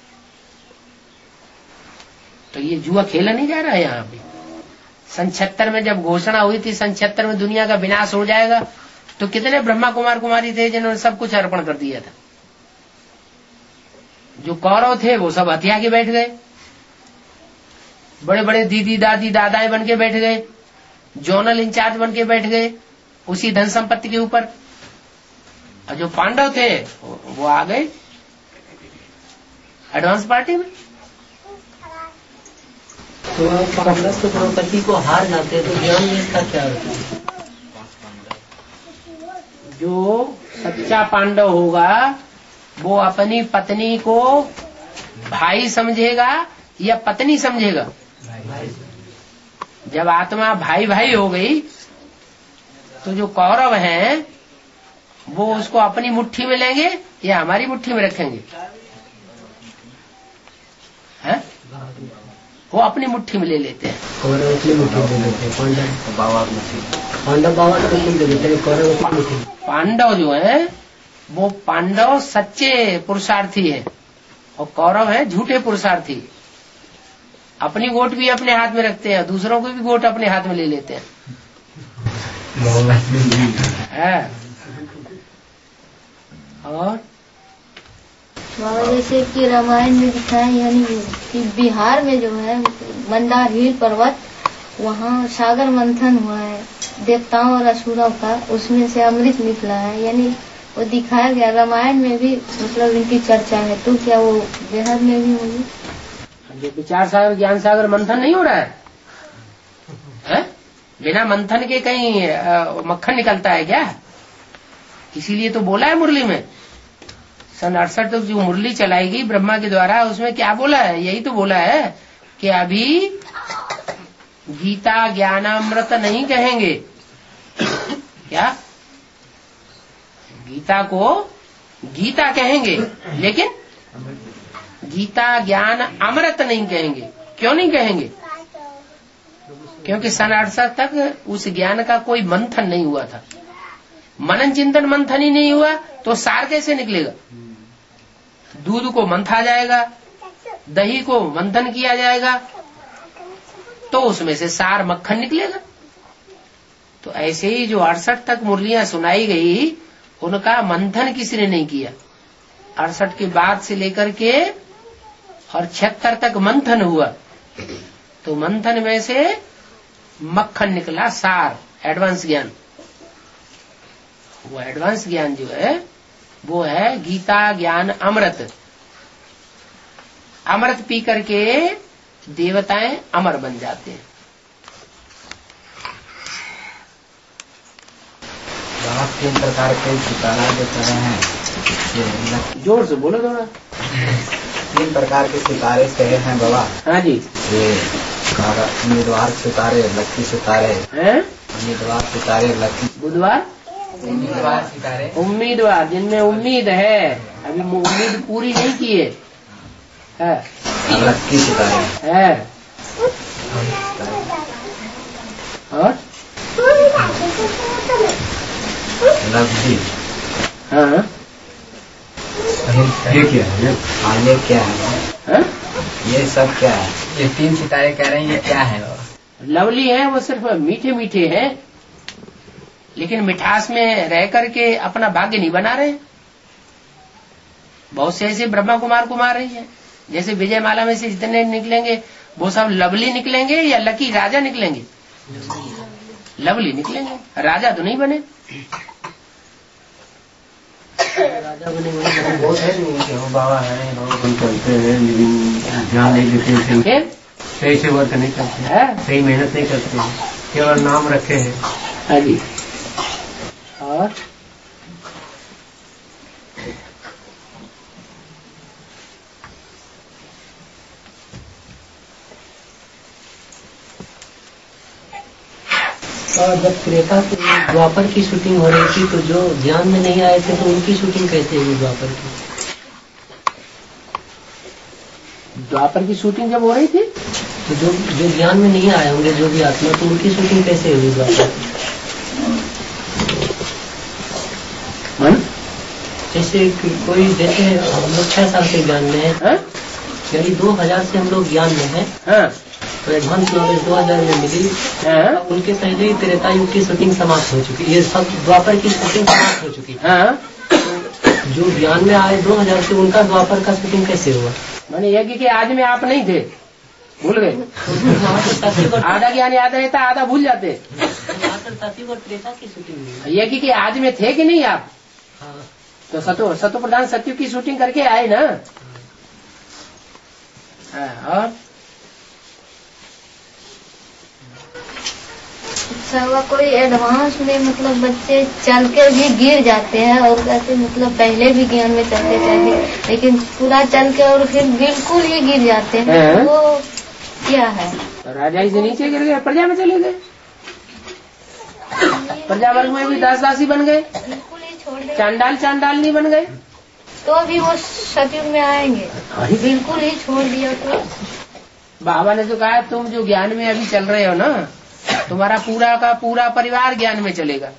तो ये जुआ खेला नहीं जा रहा है यहाँ पे। सन छिहत्तर में जब घोषणा हुई थी, सन छिहत्तर में दुनिया का विनाश हो जाएगा, तो कितने ब्रह्मा कुमार कुमारी थे जिन्होंने सब कुछ अर्पण कर दिया था। जो कौरव थे वो सब हथिया के बैठ गए, बड़े बड़े दीदी दादी दादाएं बन के बैठ गए, जोनल इंचार्ज बन के बैठ गए उसी धन संपत्ति के ऊपर। और जो पांडव थे वो आ गए एडवांस पार्टी में। तो पांडव तो द्रौपदी को हार जाते, तो ज्ञान में इसका क्या अर्थ है? जो सच्चा पांडव होगा वो अपनी पत्नी को भाई समझेगा या पत्नी समझेगा? जब आत्मा भाई भाई हो गई तो जो कौरव हैं वो उसको अपनी मुट्ठी में लेंगे या हमारी मुट्ठी में रखेंगे? है? वो अपनी मुट्ठी में ले लेते हैं। कौरव अपनी मुट्ठी में ले लेते हैं, पांडव बाबा पांडव बाबा तो मुट्ठी में ले लेते हैं, कौरव अपनी मुट्ठी। पांडव जो है वो पांडव सच्चे पुरुषार्थी है और कौरव है झूठे पुरुषार्थी। अपनी वोट भी अपने हाथ में रखते हैं, दूसरों को भी वोट अपने हाथ में ले लेते हैं। है? और बाबा जैसे कि रामायण में दिखाया, यानी कि बिहार में जो है मंदार हिल पर्वत, वहाँ सागर मंथन हुआ है देवताओं और असुरों का, उसमें से अमृत निकला है, यानी वो दिखाया गया। रामायण में भी मतलब इनकी चर्चा है, तो क्या वो बेहद में भी होगी? जो विचार सागर ज्ञान सागर मंथन नहीं हो रहा है, है? बिना मंथन के कहीं मक्खन निकलता है क्या? इसीलिए तो बोला है मुरली में, सन अड़सठ तक जो मुरली चलाएगी ब्रह्मा के द्वारा, उसमें क्या बोला है? यही तो बोला है कि अभी गीता ज्ञानामृत नहीं कहेंगे। क्या? गीता को गीता कहेंगे लेकिन गीता ज्ञान अमृत नहीं कहेंगे। क्यों नहीं कहेंगे? क्योंकि सन अड़सठ तक उस ज्ञान का कोई मंथन नहीं हुआ था, मनन चिंतन मंथन ही नहीं हुआ, तो सार कैसे निकलेगा? दूध को मंथा जाएगा, दही को मंथन किया जाएगा, तो उसमें से सार मक्खन निकलेगा। तो ऐसे ही जो अड़सठ तक मुरलियां सुनाई गई उनका मंथन किसी ने नहीं किया। अड़सठ के बाद से लेकर के और छिहत्तर तक मंथन हुआ, तो मंथन में से मक्खन निकला, सार, एडवांस ज्ञान। वो एडवांस ज्ञान जो है वो है गीता ज्ञान अमृत। अमृत पी करके देवताएं अमर बन जाते हैं। आप तीन प्रकार के सितारा जो करे हैं, जोर से बोलो थोड़ा। तीन प्रकार के सितारे से हैं बाबा। हाँ जी। ये उम्मीदवार सितारे, लक्की सितारे हैं, उम्मीदवार सितारे, लक्की बुधवार उम्मीदवार सितारे, उम्मीदवार जिनमें उम्मीद है, अभी उम्मीद पूरी नहीं की है, है लक्की सितारे है। और लक्की। हाँ ये क्या है? हाँ ये क्या है? हाँ? ये सब क्या है? ये तीन सितारे कह रहे हैं, ये क्या है? लवली है, वो सिर्फ मीठे मीठे हैं, लेकिन मिठास में रह करके अपना भाग्य नहीं बना रहे। बहुत से ऐसे ब्रह्मा कुमार कुमार रही है, जैसे विजय माला में से जितने निकलेंगे वो सब लवली निकलेंगे या लकी राजा निकलेंगे? लवली निकलेंगे, राजा तो नहीं बने। राजा बने बहुत है नहीं, वो बाबा है, भगवान करते हैं, लेकिन ध्यान नहीं देते हैं, सही से वर्क नहीं करते हैं, सही मेहनत नहीं करते हैं, केवल नाम रखे हैं। हाँ जी। और और जब त्रेता की द्वापर की शूटिंग हो रही थी तो जो ज्ञान में नहीं आए थे तो उनकी शूटिंग कैसे हुई द्वापर की? द्वापर की शूटिंग जब हो रही थी तो जो जो ज्ञान में नहीं आए होंगे जो भी आत्मा, तो उनकी शूटिंग कैसे हुई द्वापर की? मन? जैसे कि कोई, जैसे हम लोग छह साल से ज्ञान में है, यानी दो हजार से हम लोग ज्ञान में है, हाँ? तो एडवांस नॉलेज दो हजार में मिली, हाँ? उनके पहले ही त्रेता युग की शूटिंग समाप्त हो चुकी, ये सब द्वापर की शूटिंग समाप्त हो चुकी। हाँ? जो ज्ञान में आए दो हजार से, उनका द्वापर का शूटिंग कैसे हुआ? मैंने यज्ञ के आज में आप नहीं थे, भूल गए। आधा ज्ञान याद रहता, आधा भूल जाते। सतयुग और त्रेता की शूटिंग हुई। यज्ञ के आज में थे कि नहीं आप? हाँ। तो सतो सतो प्रधान सत्यु की शूटिंग करके आए ना। हाँ, और अच्छा, कोई एडवांस में मतलब बच्चे चल के भी गिर जाते हैं और कहते मतलब पहले भी ज्ञान में चलते थे, लेकिन पूरा चल के और फिर बिल्कुल ही गिर जाते हैं, है? वो क्या है? तो राजा से नीचे गिर गए, प्रजा में चले गए, प्रजा वर्ग में भी दास दासी बन गए, बिल्कुल ही छोड़ दे, चांडाल चांडाल नहीं बन गए, तो भी वो सतयुग में आएंगे। बिल्कुल ही छोड़ दिया तो बाबा ने तो कहा तुम जो ज्ञान में अभी चल रहे हो ना, तुम्हारा पूरा का पूरा परिवार ज्ञान में चलेगा।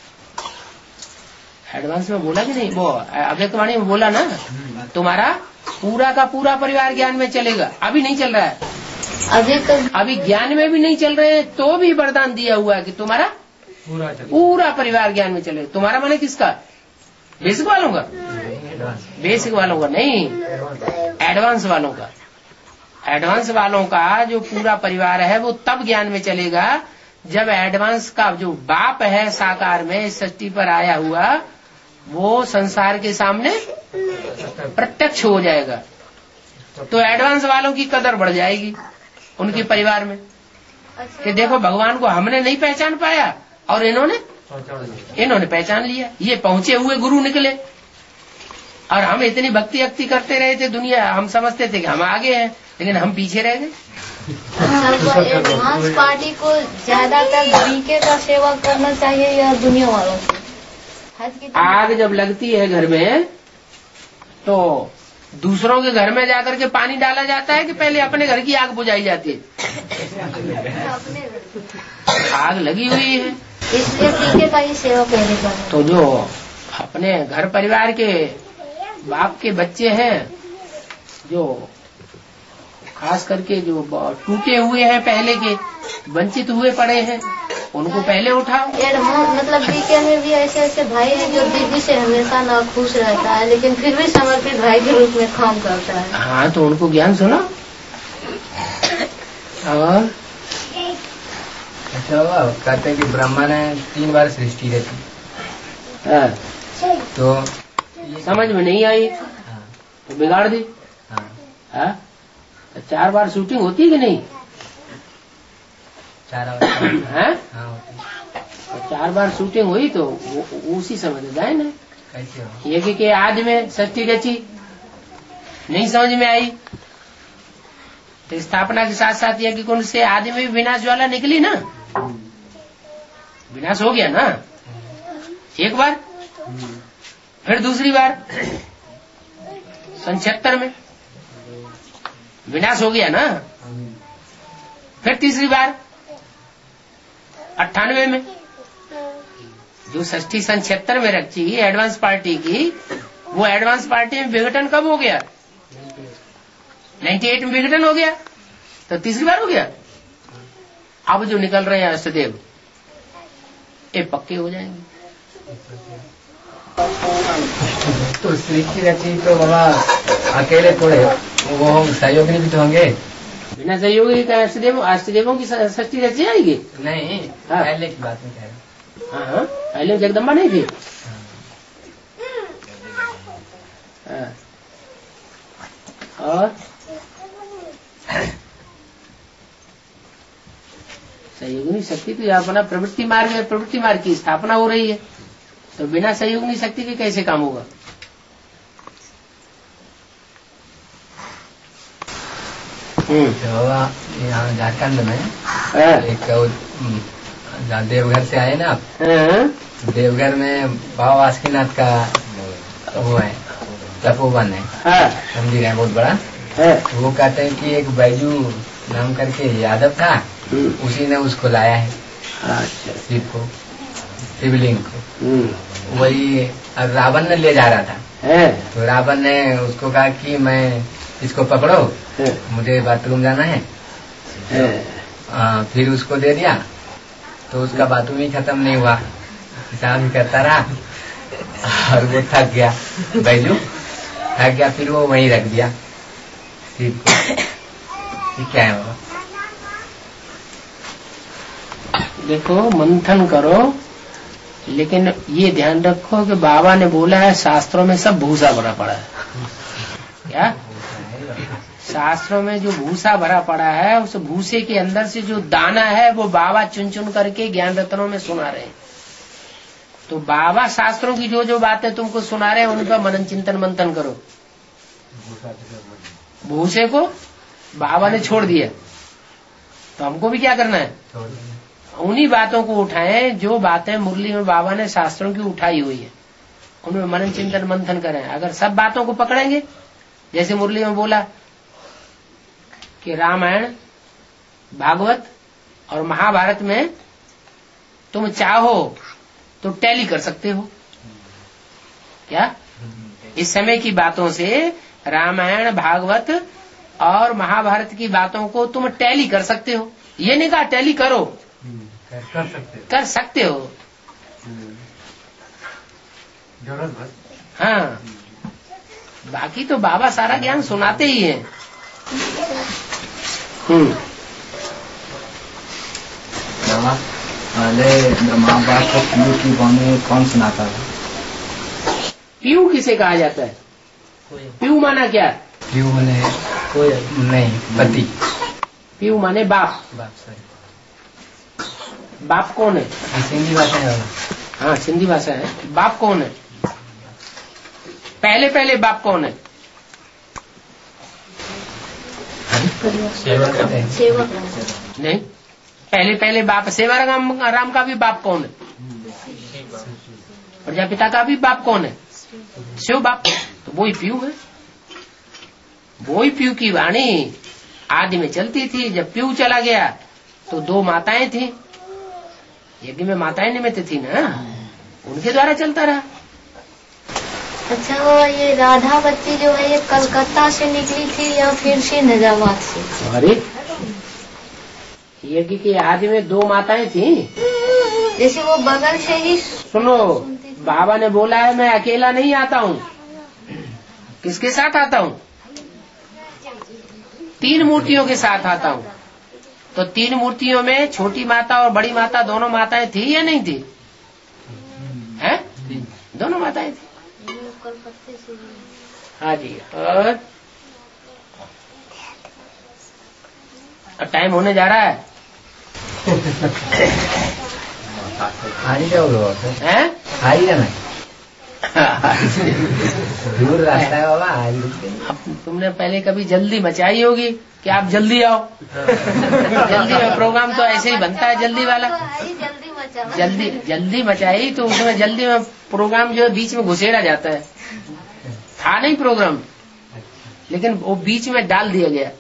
एडवांस में बोला कि नहीं, वो अव्यक्तवाणी में बोला ना, तुम्हारा पूरा का पूरा परिवार ज्ञान में चलेगा। अभी नहीं चल रहा है, अभी तो अभी ज्ञान में भी नहीं चल रहे हैं, तो भी वरदान दिया हुआ है कि तुम्हारा पूरा पूरा परिवार ज्ञान में चलेगा। तुम्हारा माने किसका? बेसिक वालों का? बेसिक वालों का नहीं, एडवांस वालों का। एडवांस वालों का जो पूरा परिवार है वो तब ज्ञान में चलेगा जब एडवांस का जो बाप है साकार में इस सृष्टि पर आया हुआ, वो संसार के सामने प्रत्यक्ष हो जाएगा, तो एडवांस वालों की कदर बढ़ जाएगी उनके परिवार में कि देखो भगवान को हमने नहीं पहचान पाया और इन्होंने इन्होंने पहचान लिया, ये पहुंचे हुए गुरु निकले। और हम इतनी भक्ति भक्ति करते रहे थे, दुनिया हम समझते थे कि हम आगे हैं, लेकिन हम पीछे रह गए। एडवांस पार्टी को ज्यादातर बीके का सेवा करना चाहिए या दुनिया वालों को? आग जब लगती है घर में तो दूसरों के घर में जाकर के पानी डाला जाता है कि पहले अपने घर की आग बुझाई जाती है? आग लगी हुई है, इसलिए बीके का ही सेवा पहले करना। तो जो अपने घर परिवार के बाप के बच्चे हैं, जो खास करके जो टूटे हुए हैं, पहले के वंचित हुए पड़े हैं, उनको पहले उठाओ। मतलब बीके में भी ऐसे ऐसे भाई हैं जो दीदी से हमेशा नाखुश रहता है, लेकिन फिर भी समर्पित भाई के रूप में काम करता है। हाँ, तो उनको ज्ञान सुना। और अच्छा, वो कहते हैं कि ब्रह्मा ने तीन बार सृष्टि रची, हाँ, तो समझ में नहीं आई हाँ, तो बिगाड़ दी। हाँ, हाँ, तो चार बार शूटिंग होती है कि नहीं? चार बार हाँ, हाँ होती है। तो चार बार शूटिंग हुई तो वो, उसी समझ जाए ना। कैसे हो? ये कि आज में षष्ठी रची, नहीं समझ में आई तो स्थापना के साथ साथ यज्ञ कुंड से आदि में भी विनाश ज्वाला निकली ना, विनाश हो गया ना। एक बार, फिर दूसरी बार सन छिहत्तर में विनाश हो गया ना, फिर तीसरी बार अट्ठानवे में। जो षष्ठी सन छिहत्तर में रखी एडवांस पार्टी की, वो एडवांस पार्टी में विघटन कब हो गया? अट्ठानवे में विघटन हो गया, तो तीसरी बार हो गया। अब जो निकल रहे हैं अष्टदेव, ये पक्के हो जाएंगे। तो सृष्टि रची तो बाबा अकेले थोड़े, वो हम सहयोगी भी तो होंगे। बिना सहयोगी का अष्टदेव अष्टदेवों की सृष्टि रची जाएगी? नहीं, हाँ। पहले की बात नहीं कह रहे। हाँ हाँ, पहले जगदम्बा नहीं थी। हाँ। और सहयोगिनी शक्ति तो अपना प्रवृत्ति मार्ग में प्रवृत्ति मार्ग की स्थापना हो रही है, तो बिना सहयोगिनी शक्ति के कैसे काम होगा? बाबा यहाँ झारखंड में एक जहाँ देवघर से आए ना आप, देवघर में बाबा वासुकीनाथ का वो है, तपोवन है, मंदिर है बहुत बड़ा। वो कहते हैं कि एक बैजू नाम करके यादव था, उसी ने उसको लाया है, शिव को, शिवलिंग को। वही रावण ने ले जा रहा था, तो रावण ने उसको कहा कि मैं इसको पकड़ो, मुझे बाथरूम जाना है। आ, फिर उसको दे दिया, तो उसका बाथरूम ही खत्म नहीं हुआ, हिसाब ही करता रहा और वो थक गया, बैजू थक गया, फिर वो वहीं रख दिया शिव को। क्या है बाबा? देखो, मंथन करो, लेकिन ये ध्यान रखो कि बाबा ने बोला है शास्त्रों में सब भूसा भरा पड़ा है। क्या शास्त्रों में जो भूसा भरा पड़ा है, उस भूसे के अंदर से जो दाना है वो बाबा चुन चुन करके ज्ञान रत्नों में सुना रहे हैं। तो बाबा शास्त्रों की जो जो बातें तुमको सुना रहे हैं, उनका मनन चिंतन मंथन करो। भूसे को बाबा ने छोड़ दिया, तो हमको भी क्या करना है? उन्हीं बातों को उठाएं जो बातें मुरली में बाबा ने शास्त्रों की उठाई हुई है, उनमें मनन चिंतन मंथन करें। अगर सब बातों को पकड़ेंगे, जैसे मुरली में बोला कि रामायण, भागवत और महाभारत में तुम चाहो तो टैली कर सकते हो। क्या इस समय की बातों से रामायण, भागवत और महाभारत की बातों को तुम टैली कर सकते हो? ये नहीं कहा टैली करो, कर सकते कर सकते हो। हाँ, बाकी तो बाबा सारा ज्ञान सुनाते ही हैं। हम्म पहले महाभारत को पीयू की वाणी कौन सुनाता है? पीयू किसे कहा जाता है? पीयू माना क्या? पीयू माने कोई नहीं, पति। पीयू माने बाप। बाप सही। बाप कौन है? सिंधी भाषा है। हाँ, सिंधी भाषा है। बाप कौन है? पहले पहले बाप कौन है? सेवक नहीं, पहले पहले बाप सेवा राम, राम का भी बाप कौन है? प्रजापिता का भी बाप कौन है? शिव बाप। तो वो ही पीयू है। वो ही पीयू की वाणी आदि में चलती थी। जब पीयू चला गया तो दो माताएं थी, यज्ञ में माताएं निमित्त थी ना, उनके द्वारा चलता रहा। अच्छा, वो ये राधा बच्ची जो है, ये कलकत्ता से निकली थी या फिर से निजामाबाद से? अरे, यज्ञ के आदि में दो माताएं थी। जैसे वो बगल से ही सुनो, बाबा ने बोला है मैं अकेला नहीं आता हूँ। किसके साथ आता हूँ? तीन मूर्तियों के साथ आता हूँ। तो तीन मूर्तियों में छोटी माता और बड़ी माता दोनों माताएं थी या नहीं थी? हैं? दोनों माताएं थी। हाँ जी। और अब टाइम होने जा रहा है। आ ही जाओ हैं? आ ही जाना दूर रास्ता है बाबा। अब तुमने पहले कभी जल्दी मचाई होगी कि आप जल्दी आओ। जल्दी में प्रोग्राम तो ऐसे ही बनता है, जल्दी वाला। जल्दी मचाना। जल्दी जल्दी मचाई तो उसमें जल्दी में प्रोग्राम जो है बीच में घुसेड़ा जाता है। था नहीं प्रोग्राम, लेकिन वो बीच में डाल दिया गया।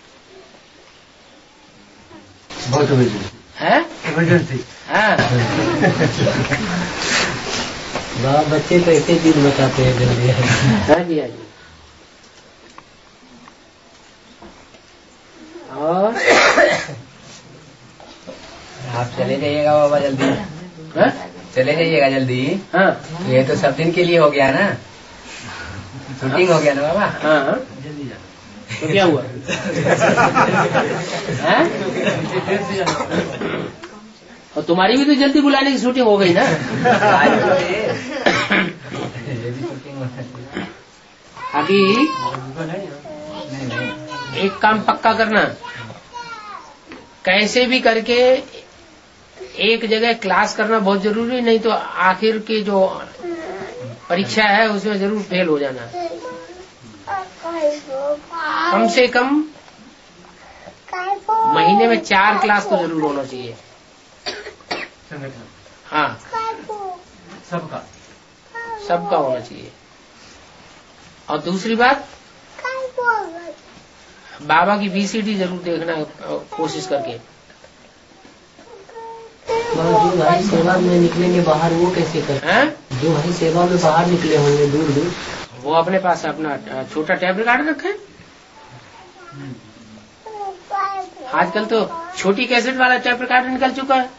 बहुत है इमरजेंसी। हाँ बाबा बच्चे तो ऐसे चीज मचाते हैं जल्दी। हाँ जी, हाँ जी। और आप चले जाइएगा बाबा जल्दी। हाँ? चले जाइएगा जल्दी। हाँ ये तो सब दिन के लिए हो गया ना, शूटिंग हो गया ना बाबा। हाँ तो क्या हुआ? हाँ? और तुम्हारी भी तो जल्दी बुलाने की शूटिंग हो गई ना। ये भी शूटिंग होना चाहिए। अभी एक काम पक्का करना, कैसे भी करके एक जगह क्लास करना बहुत जरूरी, नहीं तो आखिर की जो परीक्षा है उसमें जरूर फेल हो जाना। कम से कम महीने में चार क्लास तो जरूर होना चाहिए। हाँ सबका सबका होना चाहिए। और दूसरी बात, बाबा की बीसीडी जरूर देखना कोशिश करके। जो भाई सेवा में निकलेंगे बाहर वो कैसे करते हैं? जो भाई सेवा में बाहर निकले होंगे दूर दूर, वो अपने पास अपना छोटा टैब रिकॉर्डर रखे। आजकल तो छोटी कैसेट वाला टैप रिकॉर्डर निकल चुका है।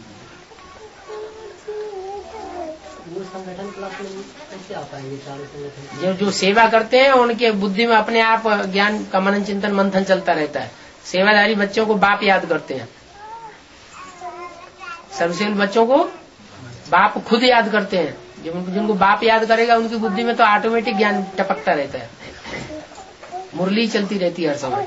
वो संगठन क्लास में कैसे आ पाएंगे चारों संगठन? जो जो सेवा करते हैं उनके बुद्धि में अपने आप ज्ञान का मनन चिंतन मंथन चलता रहता है। सेवादारी बच्चों को बाप याद करते हैं, सर्वशील बच्चों को बाप खुद याद करते हैं। जिन जिनको बाप याद करेगा उनकी बुद्धि में तो ऑटोमेटिक ज्ञान टपकता रहता है, मुरली चलती रहती है हर समय।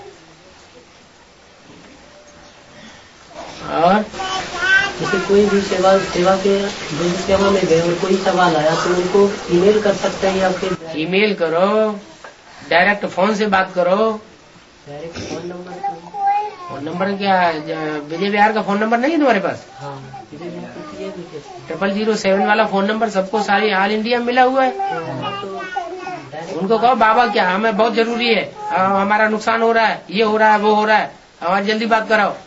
और जैसे कोई भी सेवा सेवा के सेवा में गए और कोई सवाल आया तो उनको ईमेल कर सकते हैं या फिर ईमेल करो, डायरेक्ट फोन से बात करो। Direct phone number? Phone number क्या, विजय बिहार का फोन नंबर नहीं है तुम्हारे पास? हाँ, ट्रिपल जीरो सेवन वाला फोन नंबर सबको सारी ऑल इंडिया में मिला हुआ है। तो उनको कहो बाबा क्या हमें बहुत जरूरी है, हमारा नुकसान हो रहा है, ये हो रहा है, वो हो रहा है, हमारी जल्दी बात कराओ।